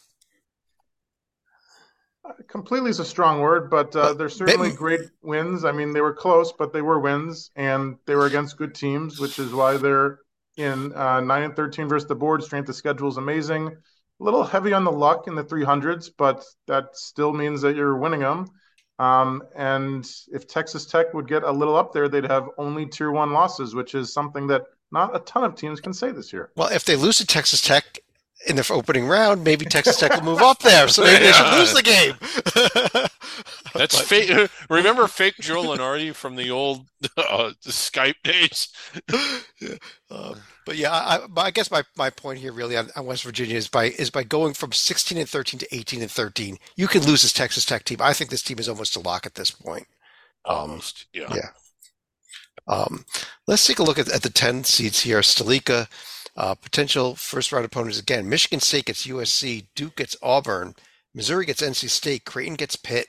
Uh, completely is a strong word, but uh, they're certainly maybe. great wins. I mean, they were close, but they were wins, and they were against good teams, which is why they're in uh, nine and thirteen versus the board. Strength of schedule is amazing. A little heavy on the luck in the three hundreds, but that still means that you're winning them. Um, and if Texas Tech would get a little up there, they'd have only tier one losses, which is something that not a ton of teams can say this year. Well, if they lose to Texas Tech, in the opening round, maybe Texas Tech will move up there, so maybe they should lose the game. That's But- fake. Remember fake Joe Lenardi from the old uh, Skype days? Uh, but yeah, I, I I guess my, my point here really on, on West Virginia is by is by going from sixteen and thirteen to eighteen and thirteen, you can lose this Texas Tech team. I think this team is almost a lock at this point. Um, Almost, yeah. yeah. Um, let's take a look at, at the ten seeds here. Stalika, uh, potential first round opponents again. Michigan State gets U S C, Duke gets Auburn, Missouri gets N C State, Creighton gets Pitt.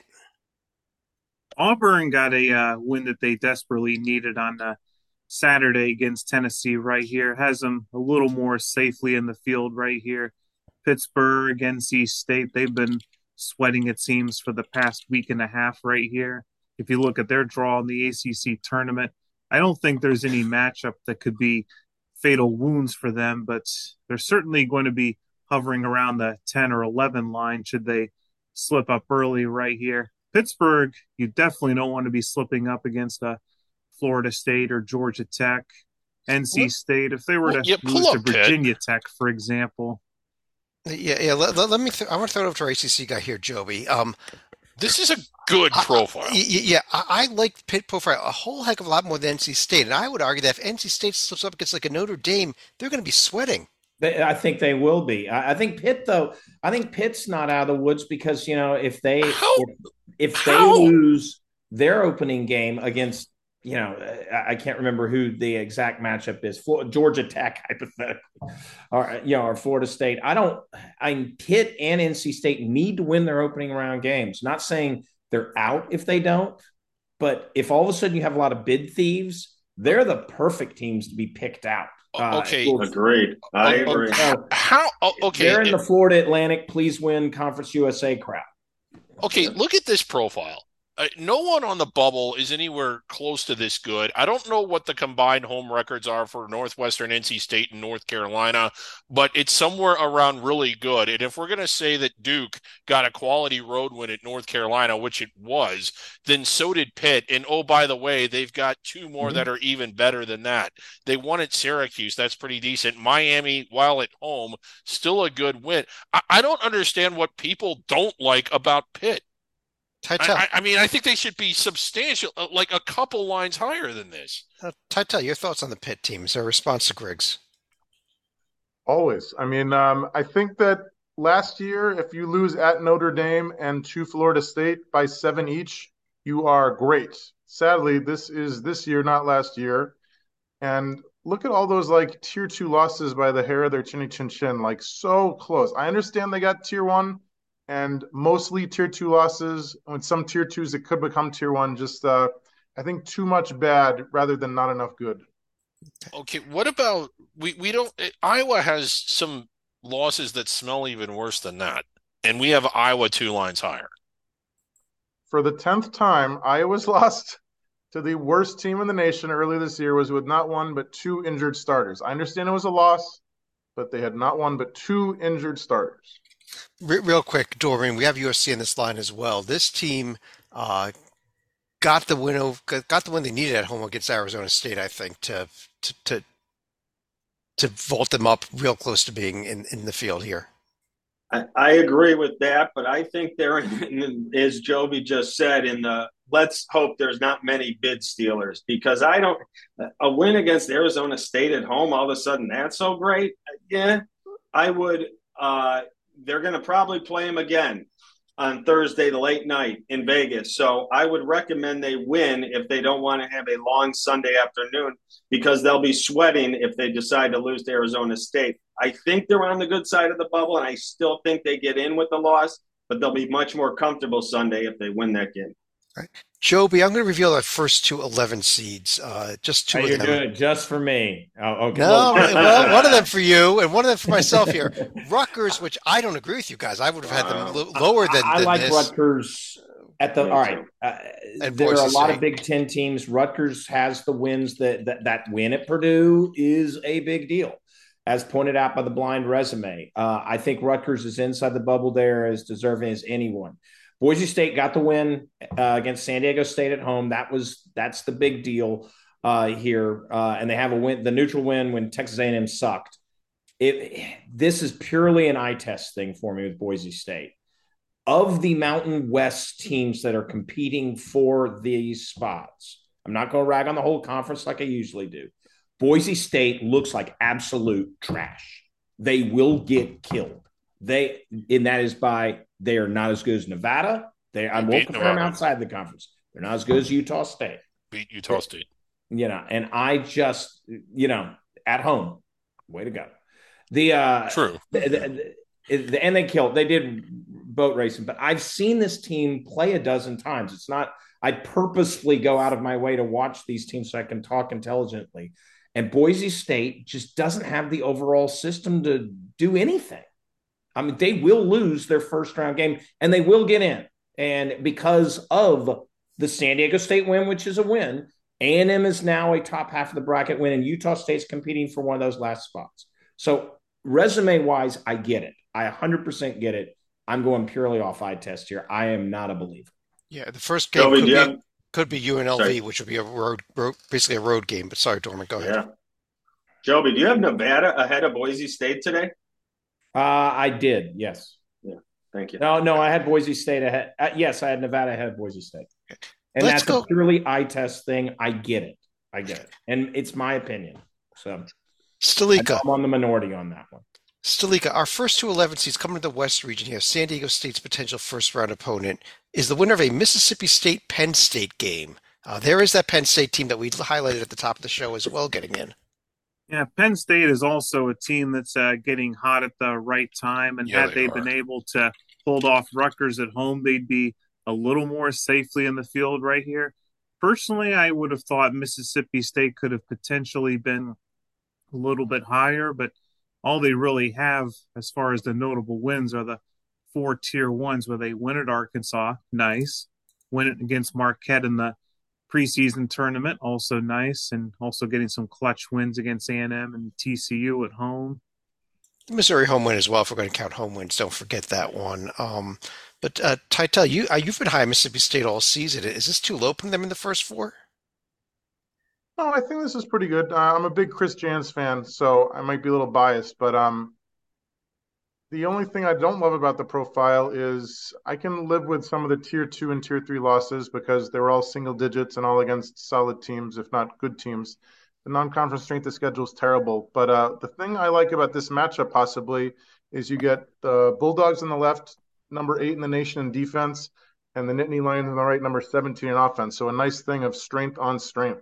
Auburn got a uh, win that they desperately needed on uh, Saturday against Tennessee right here. Has them a little more safely in the field right here. Pittsburgh, N C State, they've been sweating, it seems, for the past week and a half right here. If you look at their draw in the A C C tournament, I don't think there's any matchup that could be fatal wounds for them, but they're certainly going to be hovering around the ten or eleven line should they slip up early right here. Pittsburgh, you definitely don't want to be slipping up against a Florida State or Georgia Tech. N C State, if they were to Well, yeah, pull lose to up, Pitt. Virginia Tech, for example. Yeah, yeah. Let, let, let me. Th- I want to throw it over to our A C C guy here, Joby. Um, This is a good profile. Y- y- Yeah, I, I like Pitt profile a whole heck of a lot more than N C State, and I would argue that if N C State slips up against like a Notre Dame, they're going to be sweating. They, I think they will be. I, I think Pitt, though. I think Pitt's not out of the woods because you know if they How? if, if they How? lose their opening game against you know I, I can't remember who the exact matchup is. Florida, Georgia Tech, hypothetically, or you know, or Florida State. I don't. I Pitt and N C State need to win their opening round games. Not saying they're out if they don't, but if all of a sudden you have a lot of bid thieves, they're the perfect teams to be picked out. Uh, Okay. well, Agreed. I Oh, agree. so How? Oh, okay. they're in the Florida Atlantic, please win Conference U S A crowd. Okay, look at this profile. Uh, no one on the bubble is anywhere close to this good. I don't know what the combined home records are for Northwestern, N C State, and North Carolina, but it's somewhere around really good. And if we're going to say that Duke got a quality road win at North Carolina, which it was, then so did Pitt. And oh, by the way, they've got two more Mhm. that are even better than that. They won at Syracuse. That's pretty decent. Miami, while at home, still a good win. I, I don't understand what people don't like about Pitt. Titel, I, I mean, I think they should be substantial, uh, like a couple lines higher than this. uh, Titel, your thoughts on the Pitt team? Is there a response to Griggs? Always. I mean, um, I think that last year, if you lose at Notre Dame and to Florida State by seven each, you are great. Sadly, this is this year, not last year. And look at all those like tier two losses by the hair of their chinny chin chin, like so close. I understand they got tier one and mostly tier two losses. With some tier twos, it could become tier one. Just, uh, I think, too much bad rather than not enough good. Okay, what about we? We don't. uh, Iowa has some losses that smell even worse than that, and we have Iowa two lines higher. For the tenth time, Iowa's lost to the worst team in the nation early this year was with not one but two injured starters. I understand it was a loss, but they had not one but two injured starters. Re- real quick, Doreen, we have U S C in this line as well. This team uh, got the win over, got the win they needed at home against Arizona State, I think, to to to, to vault them up real close to being in, in the field here. I, I agree with that, but I think they're, in, as Joby just said, in the let's hope there's not many bid stealers because I don't a win against Arizona State at home all of a sudden that's so great. Yeah, I would. Uh, they're going to probably play them again on Thursday, the late night in Vegas. So I would recommend they win if they don't want to have a long Sunday afternoon because they'll be sweating if they decide to lose to Arizona State. I think they're on the good side of the bubble, and I still think they get in with the loss, but they'll be much more comfortable Sunday if they win that game. Right. Joby, I'm going to reveal our first two eleven seeds. Uh, just two Hey, of you're them. doing it just for me. Oh, okay. No, well, one of them for you and one of them for myself here. Rutgers, which I don't agree with you guys. I would have had them lo- lower than, I than like this. Rutgers at the Me all right. too. Uh, And there are a Boise lot State. of Big Ten teams. Rutgers has the wins that, that that win at Purdue is a big deal, as pointed out by the blind resume. Uh, I think Rutgers is inside the bubble there as deserving as anyone. Boise State got the win uh, against San Diego State at home. That was that's the big deal uh, here, uh, and they have a win, the neutral win when Texas A and M sucked. it, this is purely an eye test thing for me with Boise State. Of the Mountain West teams that are competing for these spots, I'm not going to rag on the whole conference like I usually do. Boise State looks like absolute trash. They will get killed. They, and that is by they are not as good as Nevada. They, I won't compare them outside the conference. They're not as good as Utah State. Beat Utah State. You know, and I just, you know, at home, way to go. The uh, true, the, the, the, and they killed. They did boat racing, but I've seen this team play a dozen times. It's not. I purposefully go out of my way to watch these teams so I can talk intelligently. And Boise State just doesn't have the overall system to do anything. I mean, they will lose their first round game, and they will get in. And because of the San Diego State win, which is a win, A and M is now a top half of the bracket win, and Utah State's competing for one of those last spots. So resume-wise, I get it. I one hundred percent get it. I'm going purely off eye test here. I am not a believer. Yeah, the first game Joey, could, be, have... could be U N L V, sorry. which would be a road, road, basically a road game. But sorry, Dorman, go ahead. Yeah. Joby, do you have Nevada ahead of Boise State today? Uh, I did, yes. Yeah, thank you. No, no, I had Boise State ahead. Uh, yes, I had Nevada ahead of Boise State. And Let's that's go. a purely eye test thing. I get it. I get it. And it's my opinion. So Stalika. I'm on the minority on that one. Stalika, our first two eleven seeds coming to the West region here, San Diego State's potential first-round opponent, is the winner of a Mississippi State-Penn State game. Uh, there is that Penn State team that we highlighted at the top of the show as well getting in. Yeah, Penn State is also a team that's uh, getting hot at the right time. And Yeah, had they they are. been able to hold off Rutgers at home, they'd be a little more safely in the field right here. Personally, I would have thought Mississippi State could have potentially been a little bit higher, but all they really have as far as the notable wins are the four tier ones where they win at Arkansas, nice. Win it against Marquette in the preseason tournament, also nice, and also getting some clutch wins against A and M and T C U at home. Missouri home win as well, if we're going to count home wins. Don't forget that one. Um, but uh, Tytel, you, uh, you've been high on Mississippi State all season. Is this too low putting them in the first four? No, I think this is pretty good. Uh, I'm a big Chris Jans fan, so I might be a little biased, but um, the only thing I don't love about the profile is I can live with some of the tier two and tier three losses because they were all single digits and all against solid teams, if not good teams. The non-conference strength of schedule is terrible, but uh, the thing I like about this matchup possibly is you get the Bulldogs on the left, number eight in the nation in defense, and the Nittany Lions on the right, number seventeen in offense. So a nice thing of strength on strength.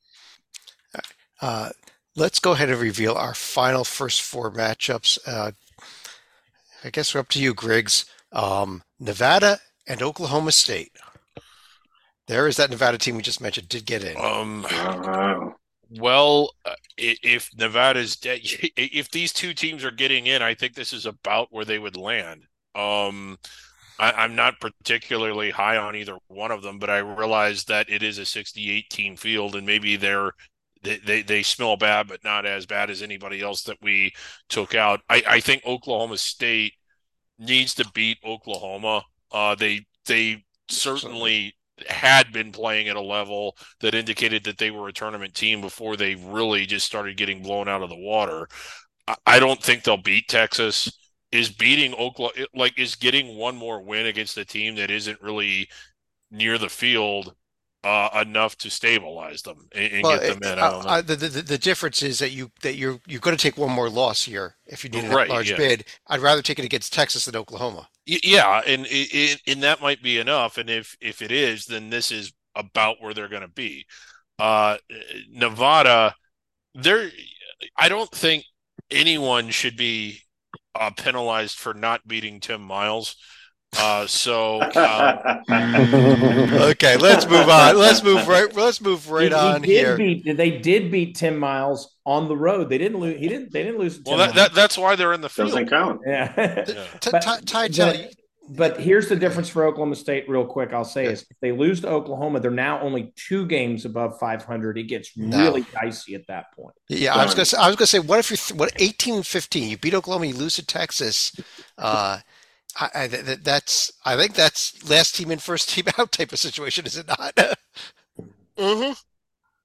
Uh, let's go ahead and reveal our final first four matchups. Uh, I guess we're up to you, Griggs. Um, Nevada and Oklahoma State. There is that Nevada team we just mentioned did get in. Um, Wow. well, uh, i- if Nevada's dead, if these two teams are getting in, I think this is about where they would land. Um, I, I'm not particularly high on either one of them, but I realize that it is a sixty-eight team field, and maybe they're they, they they smell bad, but not as bad as anybody else that we took out. I, I think Oklahoma State needs to beat Oklahoma. Uh, they they certainly had been playing at a level that indicated that they were a tournament team before they really just started getting blown out of the water. I, I don't think they'll beat Texas. Is beating Oklahoma, like, is getting one more win against a team that isn't really near the field uh, enough to stabilize them and, and Well, get them in? uh, I don't know. uh, the, the the difference is that you that you're you're going to take one more loss here if you need a Right, large yeah. bid. I'd rather take it against Texas than Oklahoma. Y- Yeah, and it, it, and that might be enough. And if if it is, then this is about where they're going to be. Uh, Nevada, there, I don't think anyone should be uh, penalized for not beating Tim Miles. Uh, so uh, Okay, let's move on. Let's move right. Let's move right he, he on did here. Beat, they did beat Tim Miles on the road. They didn't lose. He didn't. They didn't lose. To well, Tim that, that that's why they're in the field. Doesn't count. Miles. Yeah. Yeah. T- But- Ty- Ty, tell you. but, but here's the difference for Oklahoma State, real quick. I'll say is if they lose to Oklahoma, they're now only two games above five hundred. It gets No. really dicey at that point. Yeah, I was gonna. Say, I was gonna say, what if you're th- what eighteen and fifteen? You beat Oklahoma, you lose to Texas. Uh, I, I that, that's. I think that's last team in, first team out type of situation, is it not? Mm-hmm.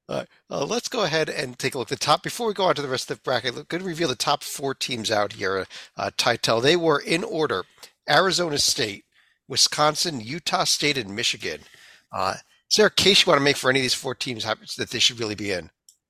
All right, uh, let's go ahead and take a look at the top. Before we go on to the rest of the bracket, look, going to reveal the top four teams out here. Uh, Titel, they were in order: Arizona State, Wisconsin, Utah State, and Michigan. Uh, is there a case you want to make for any of these four teams that they should really be in?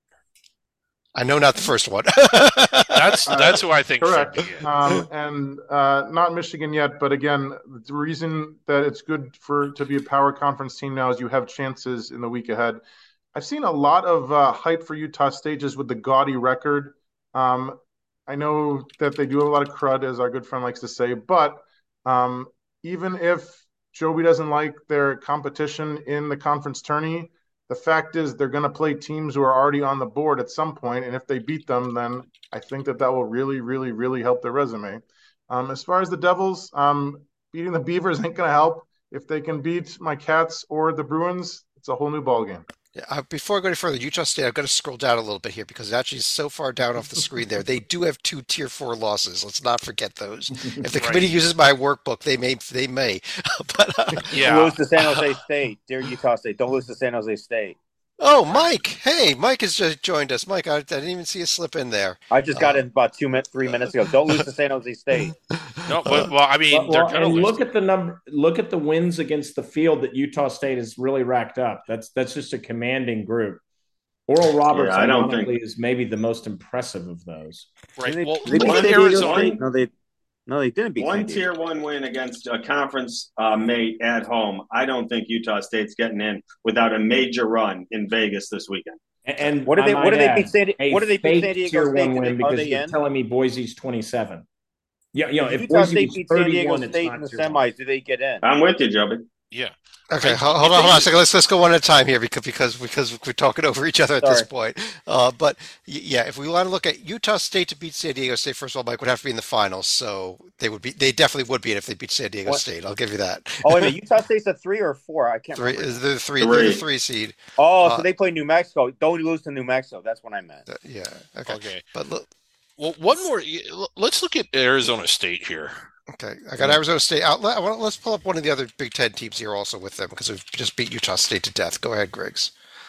I know not the first one. That's Uh, that's who I think Correct. should be in. Um, and uh, not Michigan yet, but again, the reason that it's good for to be a power conference team now is you have chances in the week ahead. I've seen a lot of uh, hype for Utah State just with the gaudy record. Um, I know that they do have a lot of crud, as our good friend likes to say, but um, even if Joby doesn't like their competition in the conference tourney, the fact is they're going to play teams who are already on the board at some point, and if they beat them, then I think that that will really, really, really help their resume. Um, as far as the Devils, um, beating the Beavers ain't going to help. If they can beat my Cats or the Bruins, it's a whole new ballgame. Yeah, uh, before I go any further, Utah State, I've got to scroll down a little bit here because it actually is so far down off the screen there. They do have two tier four losses. Let's not forget those. If the Right. committee uses my workbook, they may, they may. But uh, Don't Yeah. lose to San Jose State, dear Utah State. Don't lose to San Jose State. oh, Mike, hey, Mike has just joined us. Mike, I, I didn't even see you slip in there. I just got Uh, in about two minutes, three minutes ago. Don't lose to San Jose State. No, but well, I mean, Well, they're well, going to and lose. look at the number. Look at the wins against the field that Utah State has really racked up. That's that's just a commanding group. Oral Roberts, Yeah, I don't ironically, is maybe the most impressive of those. Right. They, Well, they beat look San at Diego Arizona. State. No, they no, they didn't beat One San Diego. tier one win against a conference uh, mate at home. I don't think Utah State's getting in without a major run in Vegas this weekend. And, and What did I they? might What did they add, beat San? Di- a What did they beat fake San Diego tier State? one Did win they, are because they you're in? telling me Boise's twenty-seven. Yeah, you know, If if Utah Boise State was beat San Diego thirty-one, it's State not in the tier one. semis, do they get in? I'm with you, Joby. Yeah. Okay, I- hold, if hold on, hold they- on a second. Let's let's go one at a time here because because because we're talking over each other at this Sorry. point. Uh, but y- yeah, if we want to look at Utah State to beat San Diego State, first of all, Mike would have to be in the finals, so they would be. They definitely would be if they beat San Diego What? State. I'll give you that. Oh wait a minute, Utah State's a three or a four? I can't Three, remember. is the three, Three. the three seed. Oh, uh, so they play New Mexico. Don't lose to New Mexico. That's what I meant. Uh, Yeah. Okay. Okay. But look, Well, one more. Let's look at Arizona State here. okay, I got Arizona State out. Let- I want- Let's pull up one of the other Big Ten teams here also with them because we've just beat Utah State to death. Go ahead, Griggs.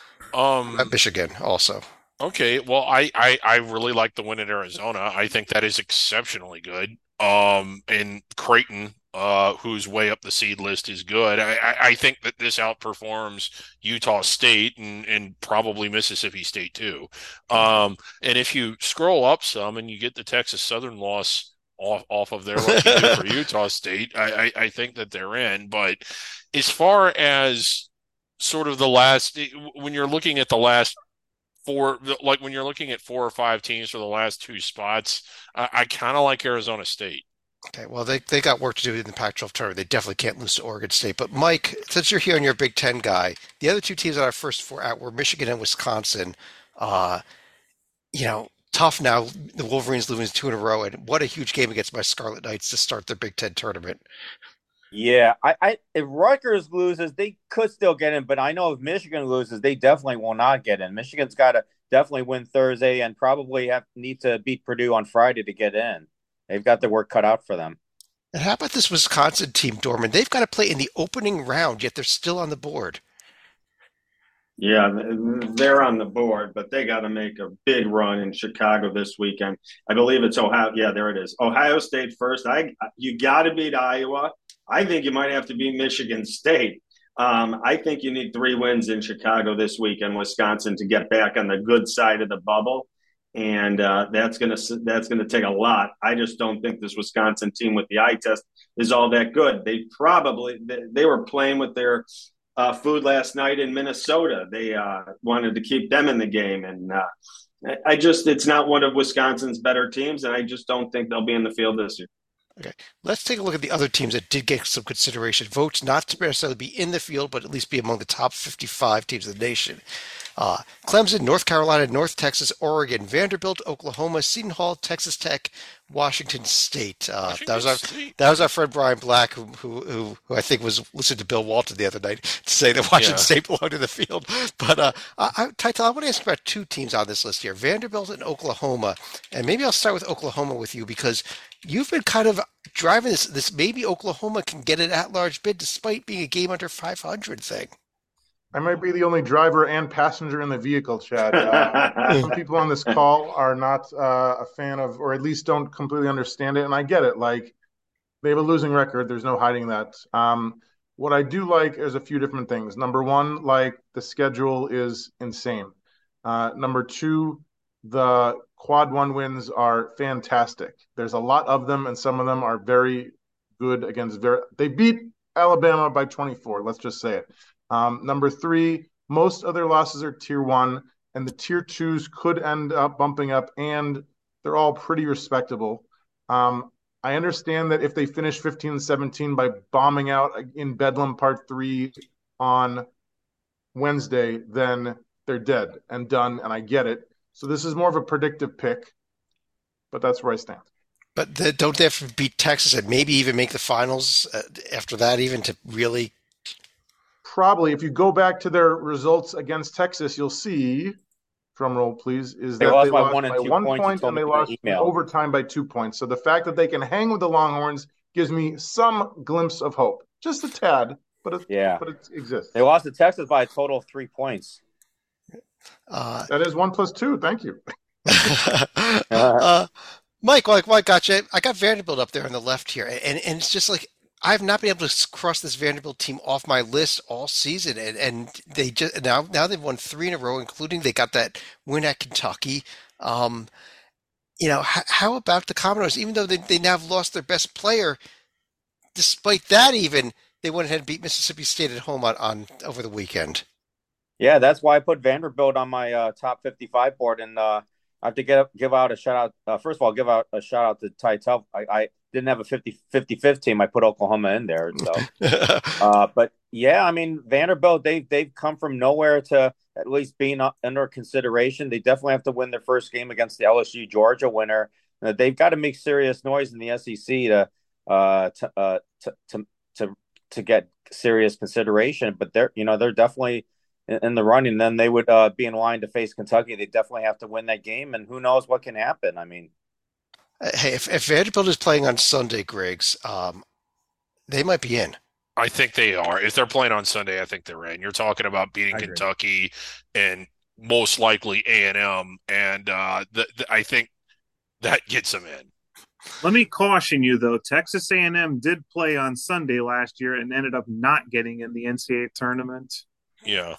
Um. At Michigan also. Okay. Well, I, I I really like the win at Arizona. I think that is exceptionally good. Um. And Creighton, uh, who's way up the seed list, is good. I I, I think that this outperforms Utah State and and probably Mississippi State too. Um. And if you scroll up some and you get the Texas Southern loss off off of there like you do for Utah State, I, I I think that they're in. But as far as sort of the last, when you're looking at the last four, like when you're looking at four or five teams for the last two spots, I, I kind of like Arizona State. Okay, well, they they got work to do in the Pac twelve tournament. They definitely can't lose to Oregon State. But Mike, since you're here and you're a Big Ten guy, the other two teams that are first four out were Michigan and Wisconsin. Uh, you know, tough now. The Wolverines losing two in a row, and what a huge game against my Scarlet Knights to start their Big Ten tournament. Yeah, I, I if Rutgers loses, they could still get in, but I know if Michigan loses, they definitely will not get in. Michigan's got to definitely win Thursday and probably have need to beat Purdue on Friday to get in. They've got their work cut out for them. And how about this Wisconsin team, Dorman? They've got to play in the opening round, yet they're still on the board. Yeah, they're on the board, but they got to make a big run in Chicago this weekend. I believe it's Ohio. Yeah, there it is. Ohio State first. I you got to beat Iowa. I think you might have to beat Michigan State. Um, I think you need three wins in Chicago this weekend, Wisconsin, to get back on the good side of the bubble, and uh, that's gonna that's gonna take a lot. I just don't think this Wisconsin team with the eye test is all that good. They probably they, they were playing with their Uh, food last night in Minnesota. They uh, wanted to keep them in the game. And uh, I just, it's not one of Wisconsin's better teams. And I just don't think they'll be in the field this year. Okay, let's take a look at the other teams that did get some consideration. Votes not to necessarily be in the field, but at least be among the top fifty-five teams of the nation. Uh, Clemson, North Carolina, North Texas, Oregon, Vanderbilt, Oklahoma, Seton Hall, Texas Tech, Washington State. Uh, Washington that was our State. that was our friend Brian Black, who who who, who I think was listening to Bill Walton the other night to say that Washington Yeah. State belonged in the field. But uh, I, I, Title, I want to ask about two teams on this list here: Vanderbilt and Oklahoma. And maybe I'll start with Oklahoma with you because you've been kind of driving this. This maybe Oklahoma can get an at-large bid despite being a game under five hundred thing. I might be the only driver and passenger in the vehicle, Chad. Uh, some people on this call are not uh, a fan of, or at least don't completely understand it, and I get it. Like, they have a losing record. There's no hiding that. Um, what I do like is a few different things. Number one, like the schedule is insane. Uh, number two, the quad one wins are fantastic. There's a lot of them, and some of them are very good against very. They beat Alabama by twenty-four. Let's just say it. Um, number three, most of their losses are tier one, and the tier twos could end up bumping up, and they're all pretty respectable. Um, I understand that if they finish fifteen and seventeen by bombing out in Bedlam Part three on Wednesday, then they're dead and done, and I get it. So this is more of a predictive pick, but that's where I stand. But the, don't they have to beat Texas and maybe even make the finals uh, after that, even to really? Probably. If you go back to their results against Texas, you'll see, drum roll please, is They that lost they by lost one by and two one points. You point told and me they in the lost in email. overtime by two points. So the fact that they can hang with the Longhorns gives me some glimpse of hope. Just a tad, but it, Yeah. but it exists. They lost to Texas by a total of three points. Uh, That is one plus two. Thank you. uh, Mike, like, well, I got you. I got Vanderbilt up there on the left here, and and it's just like I've not been able to cross this Vanderbilt team off my list all season, and and they just now now they've won three in a row, including they got that win at Kentucky. Um, you know, how, how about the Commodores? Even though they they now have lost their best player, despite that, even they went ahead and beat Mississippi State at home on, on over the weekend. Yeah, that's why I put Vanderbilt on my uh, top fifty-five board, and uh, I have to get give out a shout out. Uh, first of all, give out a shout out to Titel. I, I didn't have a fifty fifty-fifth team. I put Oklahoma in there. So, uh, but yeah, I mean Vanderbilt. They've they've come from nowhere to at least being under consideration. They definitely have to win their first game against the L S U Georgia winner. Uh, they've got to make serious noise in the S E C to uh, to, uh, to to to to get serious consideration. But they're you know they're definitely in the running. Then they would uh, be in line to face Kentucky. They definitely have to win that game, and who knows what can happen. I mean, hey, if, if Vanderbilt is playing on Sunday, Griggs, um, they might be in. I think they are. If they're playing on Sunday, I think they're in. You're talking about beating Kentucky and most likely A and M, and uh, the, the, I think that gets them in. Let me caution you, though. Texas A and M did play on Sunday last year and ended up not getting in the N C double A tournament. Yeah.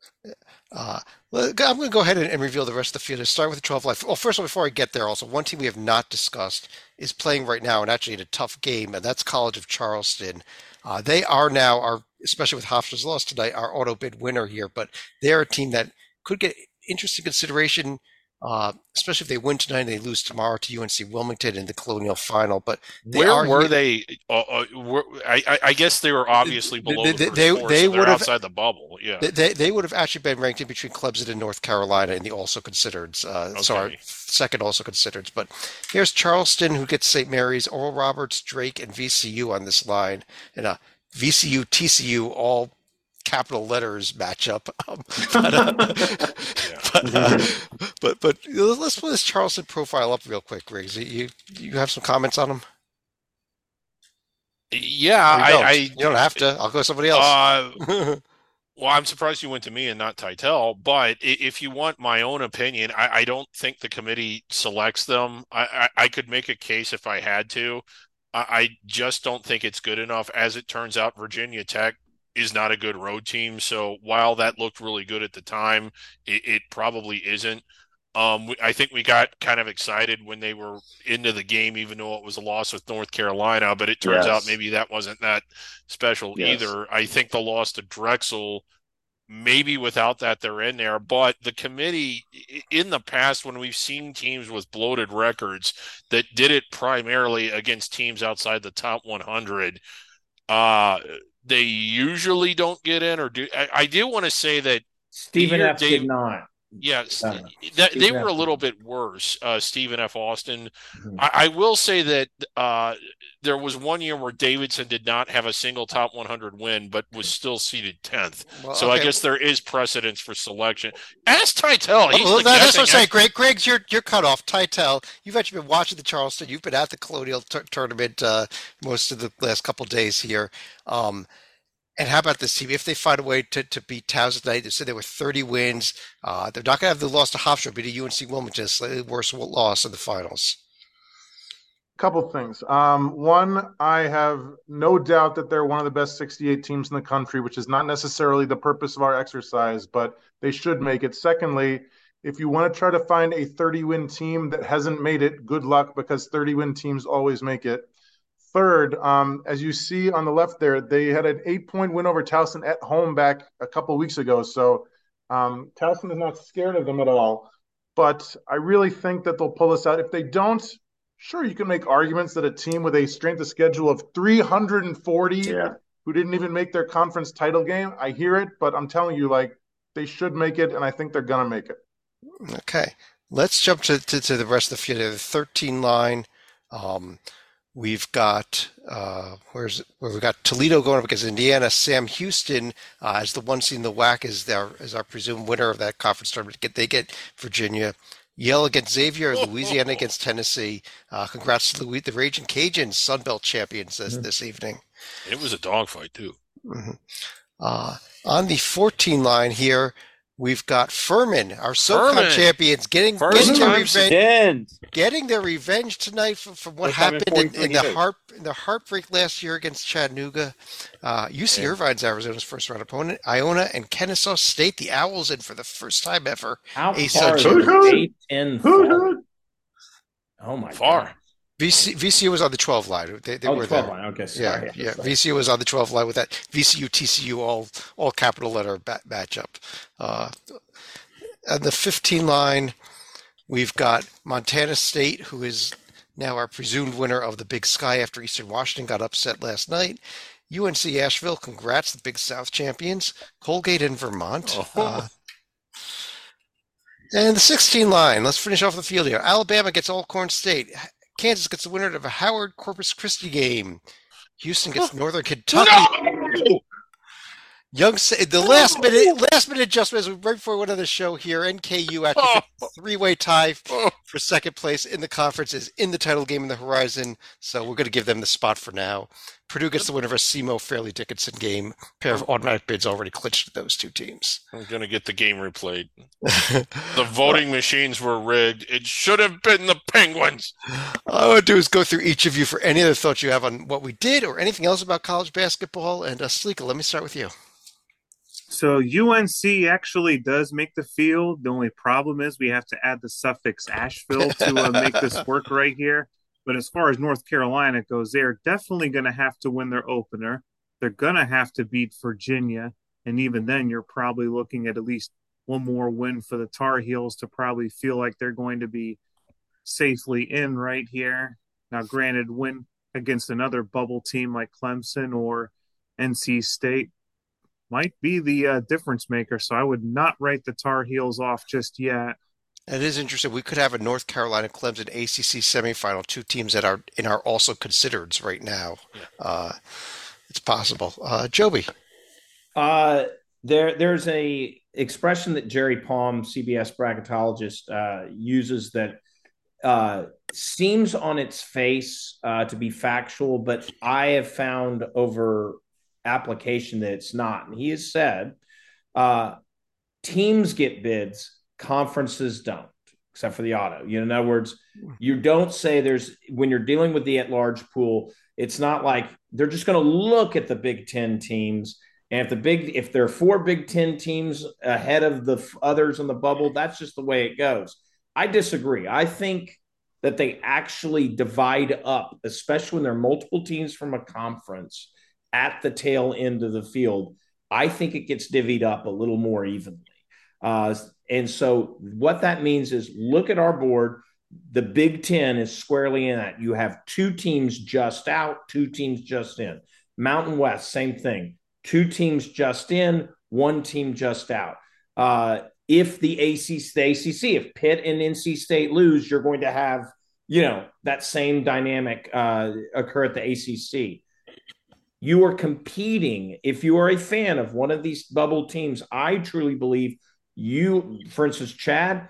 Uh, well, I'm going to go ahead and, and reveal the rest of the field. Let's start with the twelve life. Well, first of all, before I get there, also, one team we have not discussed is playing right now and actually in a tough game, and that's College of Charleston. Uh, they are now, our, especially with Hofstra's loss tonight, our auto bid winner here, but they're a team that could get interesting consideration, uh, especially if they win tonight and they lose tomorrow to U N C Wilmington in the Colonial Final. But they where are, were they? Uh, uh, were, I, I guess they were obviously below they, the first they, four, they so would they're have, outside the bubble. Yeah, they they would have actually been ranked in between Clemson and North Carolina in the also considered. Uh, okay. Sorry, second also considered. But here's Charleston, who gets Saint Mary's, Oral Roberts, Drake, and V C U on this line, and uh, V C U, T C U, all capital letters matchup. Um, but, uh, but, uh, but but let's put this Charleston profile up real quick, Griggs. You you have some comments on him? Yeah, I, I, you don't have to. I'll go with somebody else. Uh, well, I'm surprised you went to me and not Titel. But if you want my own opinion, I, I don't think the committee selects them. I, I, I could make a case if I had to. I, I just don't think it's good enough. As it turns out, Virginia Tech is not a good road team. So while that looked really good at the time, it, it probably isn't. Um, we, I think we got kind of excited when they were into the game, even though it was a loss with North Carolina. But it turns yes. out maybe that wasn't that special yes. either. I think the loss to Drexel, maybe without that, they're in there. But the committee, in the past, when we've seen teams with bloated records that did it primarily against teams outside the top one hundred, uh, they usually don't get in. Or do I, I do want to say that Stephen F. Dave, did not. Yes, Uh, that, they Stephen were a F. little bit worse. Uh, Stephen F. Austin. Mhm. I, I will say that uh, there was one year where Davidson did not have a single top one hundred win, but was still seated tenth. Well, so okay. I guess there is precedence for selection. Ask Titel. He's well, the that's guessing what I'm saying. expert. Greg, Griggs, you're you're cut off. Titel, you've actually been watching the Charleston. You've been at the Colonial t- tournament uh, most of the last couple of days here. Um, And how about this team? If they find a way to, to beat Towson tonight, they said there were thirty wins. Uh, they're not going to have the loss to Hofstra, but a U N C Wilmington, a slightly worse loss in the finals. Couple things. Um, one, I have no doubt that they're one of the best sixty-eight teams in the country, which is not necessarily the purpose of our exercise, but they should make it. Secondly, if you want to try to find a thirty-win team that hasn't made it, good luck, because thirty-win teams always make it. Third, um, as you see on the left there, they had an eight-point win over Towson at home back a couple of weeks ago. So um, Towson is not scared of them at all. But I really think that they'll pull this out. If they don't, sure, you can make arguments that a team with a strength of schedule of three hundred forty Yeah. who didn't even make their conference title game, I hear it, but I'm telling you, like, they should make it, and I think they're going to make it. Okay. Let's jump to, to, to the rest of the field. The thirteen line. Um, We've got uh, where's where we got Toledo going up against Indiana. Sam Houston uh, as the one seed in the W A C is our is our presumed winner of that conference tournament. Get they get Virginia. Yale against Xavier. Louisiana against Tennessee. Uh, congrats to the, the Raging Cajuns, Sun Belt champions this, mm-hmm. this evening. It was a dogfight too. Mm-hmm. Uh, on the fourteen line here, we've got Furman, our SoCon champions, getting, getting their revenge, getting their revenge tonight from, from what happened in, in the heart in the heartbreak last year against Chattanooga. Uh, U C yeah. Irvine's Arizona's first round opponent, Iona and Kennesaw State, the Owls in for the first time ever. How far is eight and four? Oh my far. God. V C, V C U was on the twelve line. They, they oh, were twelve there. line. Okay, sorry. Yeah, yeah. V C U was on the twelve line with that V C U T C U all all capital letter bat, matchup. Uh, on the fifteen line, we've got Montana State, who is now our presumed winner of the Big Sky after Eastern Washington got upset last night. U N C Asheville, congrats, the Big South champions. Colgate in Vermont. Oh. Uh, and the sixteen line, let's finish off the field here. Alabama gets Alcorn State. Kansas gets the winner of a Howard Corpus Christi game. Houston gets Northern Kentucky. No! Young, the last minute, last minute adjustment right before one of the show here. N K U after oh. three-way tie oh. for second place in the conference is in the title game in the horizon. So we're going to give them the spot for now. Purdue gets the winner of a S E M O Fairleigh Dickinson game. A pair of automatic bids already clinched those two teams. I'm going to get the game replayed. The voting machines were rigged. It should have been the Penguins. All I want to do is go through each of you for any other thoughts you have on what we did or anything else about college basketball. And uh, Sleeka, let me start with you. So U N C actually does make the field. The only problem is we have to add the suffix Asheville to uh, make this work right here. But as far as North Carolina goes, they're definitely going to have to win their opener. They're going to have to beat Virginia. And even then, you're probably looking at at least one more win for the Tar Heels to probably feel like they're going to be safely in right here. Now, granted, win against another bubble team like Clemson or N C State might be the uh, difference maker. So I would not write the Tar Heels off just yet. It is interesting. We could have a North Carolina Clemson A C C semifinal, two teams that are in our also considereds right now. Uh, it's possible. Uh, Joby. Uh, there, there's a expression that Jerry Palm, C B S bracketologist, uh, uses that uh, seems on its face uh, to be factual, but I have found over application that it's not. And he has said uh, teams get bids, conferences don't, except for the auto. You know, in other words, you don't say there's when you're dealing with the at-large pool, it's not like they're just going to look at the Big Ten teams. And if the big, if there are four Big Ten teams ahead of the others in the bubble, that's just the way it goes. I disagree. I think that they actually divide up, especially when there are multiple teams from a conference at the tail end of the field. I think it gets divvied up a little more evenly. Uh, and so what that means is look at our board. The Big Ten is squarely in that. You have two teams just out, two teams just in. Mountain West, same thing. Two teams just in, one team just out. Uh, if the A C C, the A C C, if Pitt and N C State lose, you're going to have, you know, that same dynamic uh, occur at the A C C. You are competing. If you are a fan of one of these bubble teams, I truly believe you, for instance, Chad,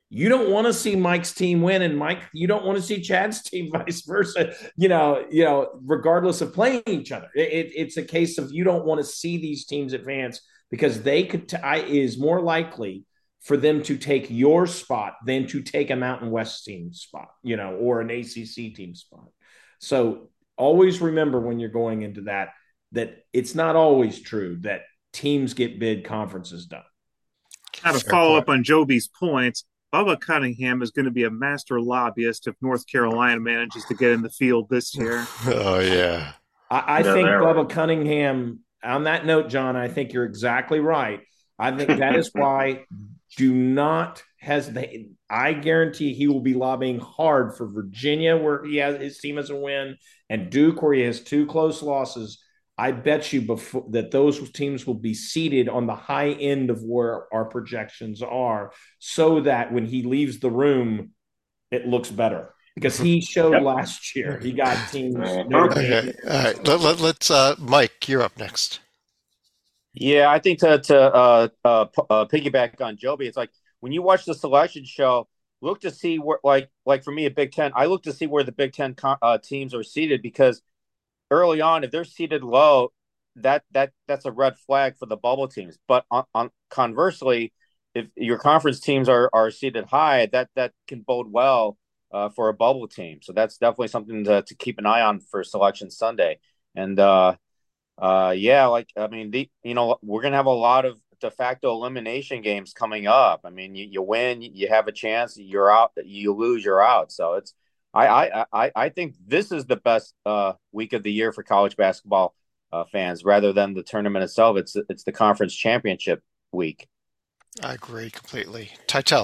You don't want to see Mike's team win, and Mike, you don't want to see Chad's team, vice versa. You know, you know, regardless of playing each other, it, it's a case of you don't want to see these teams advance because they could. T- I, it is more likely for them to take your spot than to take a Mountain West team spot, you know, or an A C C team spot. So always remember when you're going into that that it's not always true that teams get bid, conferences done. Now to Fair follow point. up on Joby's points, Bubba Cunningham is going to be a master lobbyist if North Carolina manages to get in the field this year. Oh yeah. I, I Yeah, think they're Bubba right. Cunningham, on that note, John, I think you're exactly right. I think that is why do not hesitate. I guarantee he will be lobbying hard for Virginia, where he has his team has a win, and Duke, where he has two close losses. I bet you before, that those teams will be seated on the high end of where our projections are, so that when he leaves the room, it looks better. Because he showed Yep. last year, he got teams. Uh-huh. Notre Dame, Okay. All right. Let, let, let's uh Mike, you're up next. Yeah, I think to to uh, uh, p- uh, piggyback on Joby, it's like when you watch the selection show, look to see where, like, like for me at Big Ten, I look to see where the Big Ten co- uh, teams are seated because early on, if they're seated low, that that that's a red flag for the bubble teams. But on, on conversely, if your conference teams are are seated high, that that can bode well uh, for a bubble team. So that's definitely something to, to keep an eye on for Selection Sunday. And uh, uh, yeah, like I mean, the you know we're gonna have a lot of de facto elimination games coming up. I mean, you, you win, you have a chance, you're out, you lose, you're out. So it's I I I, I think this is the best uh, week of the year for college basketball uh, fans, rather than the tournament itself. It's it's the conference championship week. I agree completely. Titel.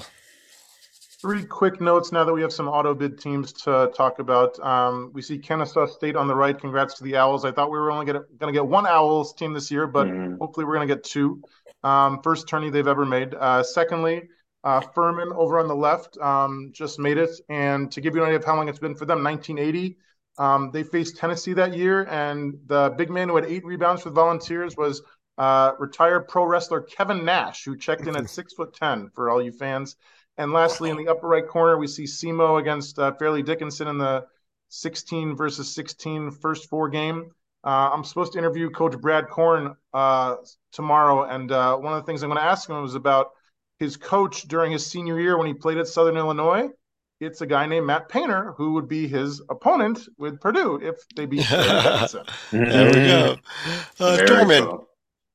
Three quick notes now that we have some auto bid teams to talk about. Um, we see Kennesaw State on the right. Congrats to the Owls. I thought we were only going to get one Owls team this year, but Mhm. hopefully we're going to get two. Um, first tourney they've ever made. Uh, secondly, uh, Furman over on the left um, just made it. And to give you an idea of how long it's been for them, nineteen eighty, um, they faced Tennessee that year. And the big man who had eight rebounds for the Volunteers was uh, retired pro wrestler Kevin Nash, who checked in at six foot ten for all you fans. And lastly, in the upper right corner, we see SEMO against uh, Fairleigh Dickinson in the sixteen versus sixteen first four game. Uh, I'm supposed to interview Coach Brad Korn uh, tomorrow, and uh, one of the things I'm going to ask him was about his coach during his senior year when he played at Southern Illinois. It's a guy named Matt Painter, who would be his opponent with Purdue if they beat Fairleigh Dickinson. There we go. Uh, Very Dorman. cool.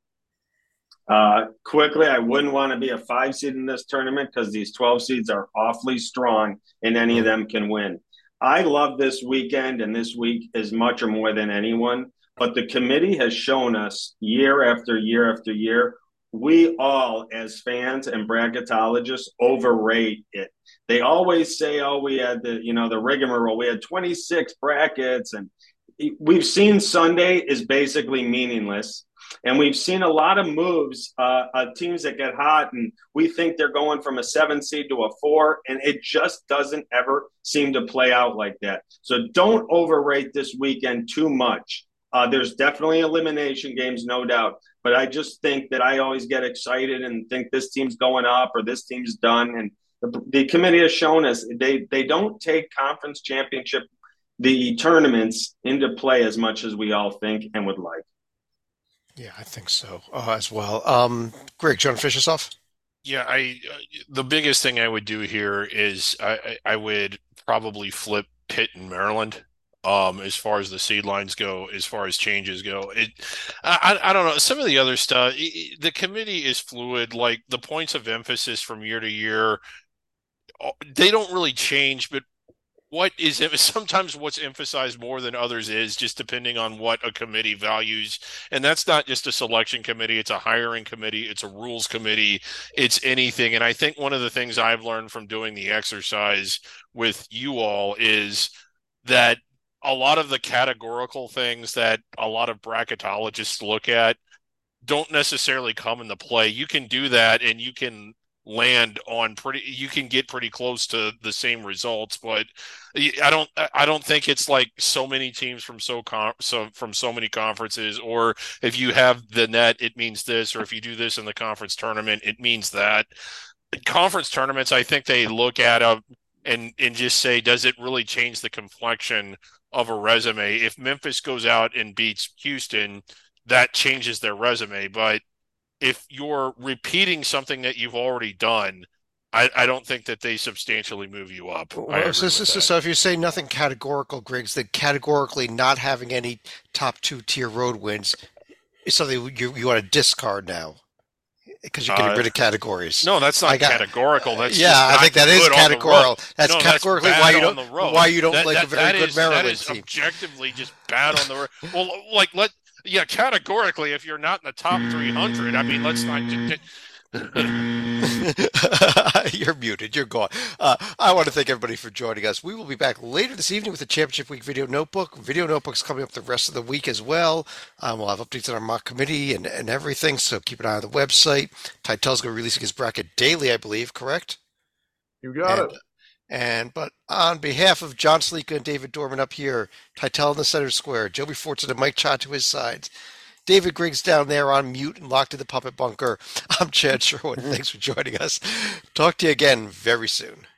Uh, quickly, I wouldn't want to be a five seed in this tournament because these twelve seeds are awfully strong and any of them can win. I love this weekend and this week as much or more than anyone, but the committee has shown us year after year after year, we all as fans and bracketologists overrate it. They always say, oh, we had the, you know, the rigmarole. We had twenty-six brackets and we've seen Sunday is basically meaningless. And we've seen a lot of moves, uh, uh, teams that get hot, and we think they're going from a seven seed to a four, and it just doesn't ever seem to play out like that. So don't overrate this weekend too much. Uh, there's definitely elimination games, no doubt. But I just think that I always get excited and think this team's going up or this team's done. And the, the committee has shown us they, they don't take conference championship, the tournaments into play as much as we all think and would like. Yeah, I think so uh, as well. Um, Greg, do you want to finish us off? Yeah, I uh, the biggest thing I would do here is I, I I would probably flip Pitt and Maryland. Um, as far as the seed lines go, as far as changes go, it I I don't know. Some of the other stuff, it, the committee is fluid. Like the points of emphasis from year to year, they don't really change, but what is sometimes what's emphasized more than others is just depending on what a committee values. And that's not just a selection committee, it's a hiring committee, it's a rules committee, it's anything. And I think one of the things I've learned from doing the exercise with you all is that a lot of the categorical things that a lot of bracketologists look at don't necessarily come into play. You can do that and you can land on pretty you can get pretty close to the same results, but I don't I don't think it's like so many teams from so com- so from so many conferences, or if you have the net it means this, or if you do this in the conference tournament it means that. conference tournaments, I think they look at them and and just say, does it really change the complexion of a resume? If Memphis goes out and beats Houston, that changes their resume. But if you're repeating something that you've already done, I, I don't think that they substantially move you up. I Well, agree so, with so, so that. so if you say nothing categorical, Griggs, then categorically not having any top two tier road wins is something you you want to discard now because you're getting Uh, rid of categories. no, that's I not got. categorical. That's Yeah, just I not think that is good on the road. categorical. That's No, that's categorically bad why you on don't the road. why you don't That like a that very that good is that Maryland is team. objectively just bad on the road. Well, like let yeah, categorically, if you're not in the top three hundred, I mean, let's not. You're muted. You're gone. Uh, I want to thank everybody for joining us. We will be back later this evening with the Championship Week Video Notebook. Video Notebook's coming up the rest of the week as well. Um, we'll have updates on our mock committee and, and everything, so keep an eye on the website. Tytel's going to be releasing his bracket daily, I believe, correct? You got And, it. and but on behalf of John Sleeka and David Dorman up here, Tytel in the center square, Joby Fortson and Mike Chod to his sides, David Griggs down there on mute and locked in the puppet bunker. I'm Chad Sherwood. Thanks for joining us. Talk to you again very soon.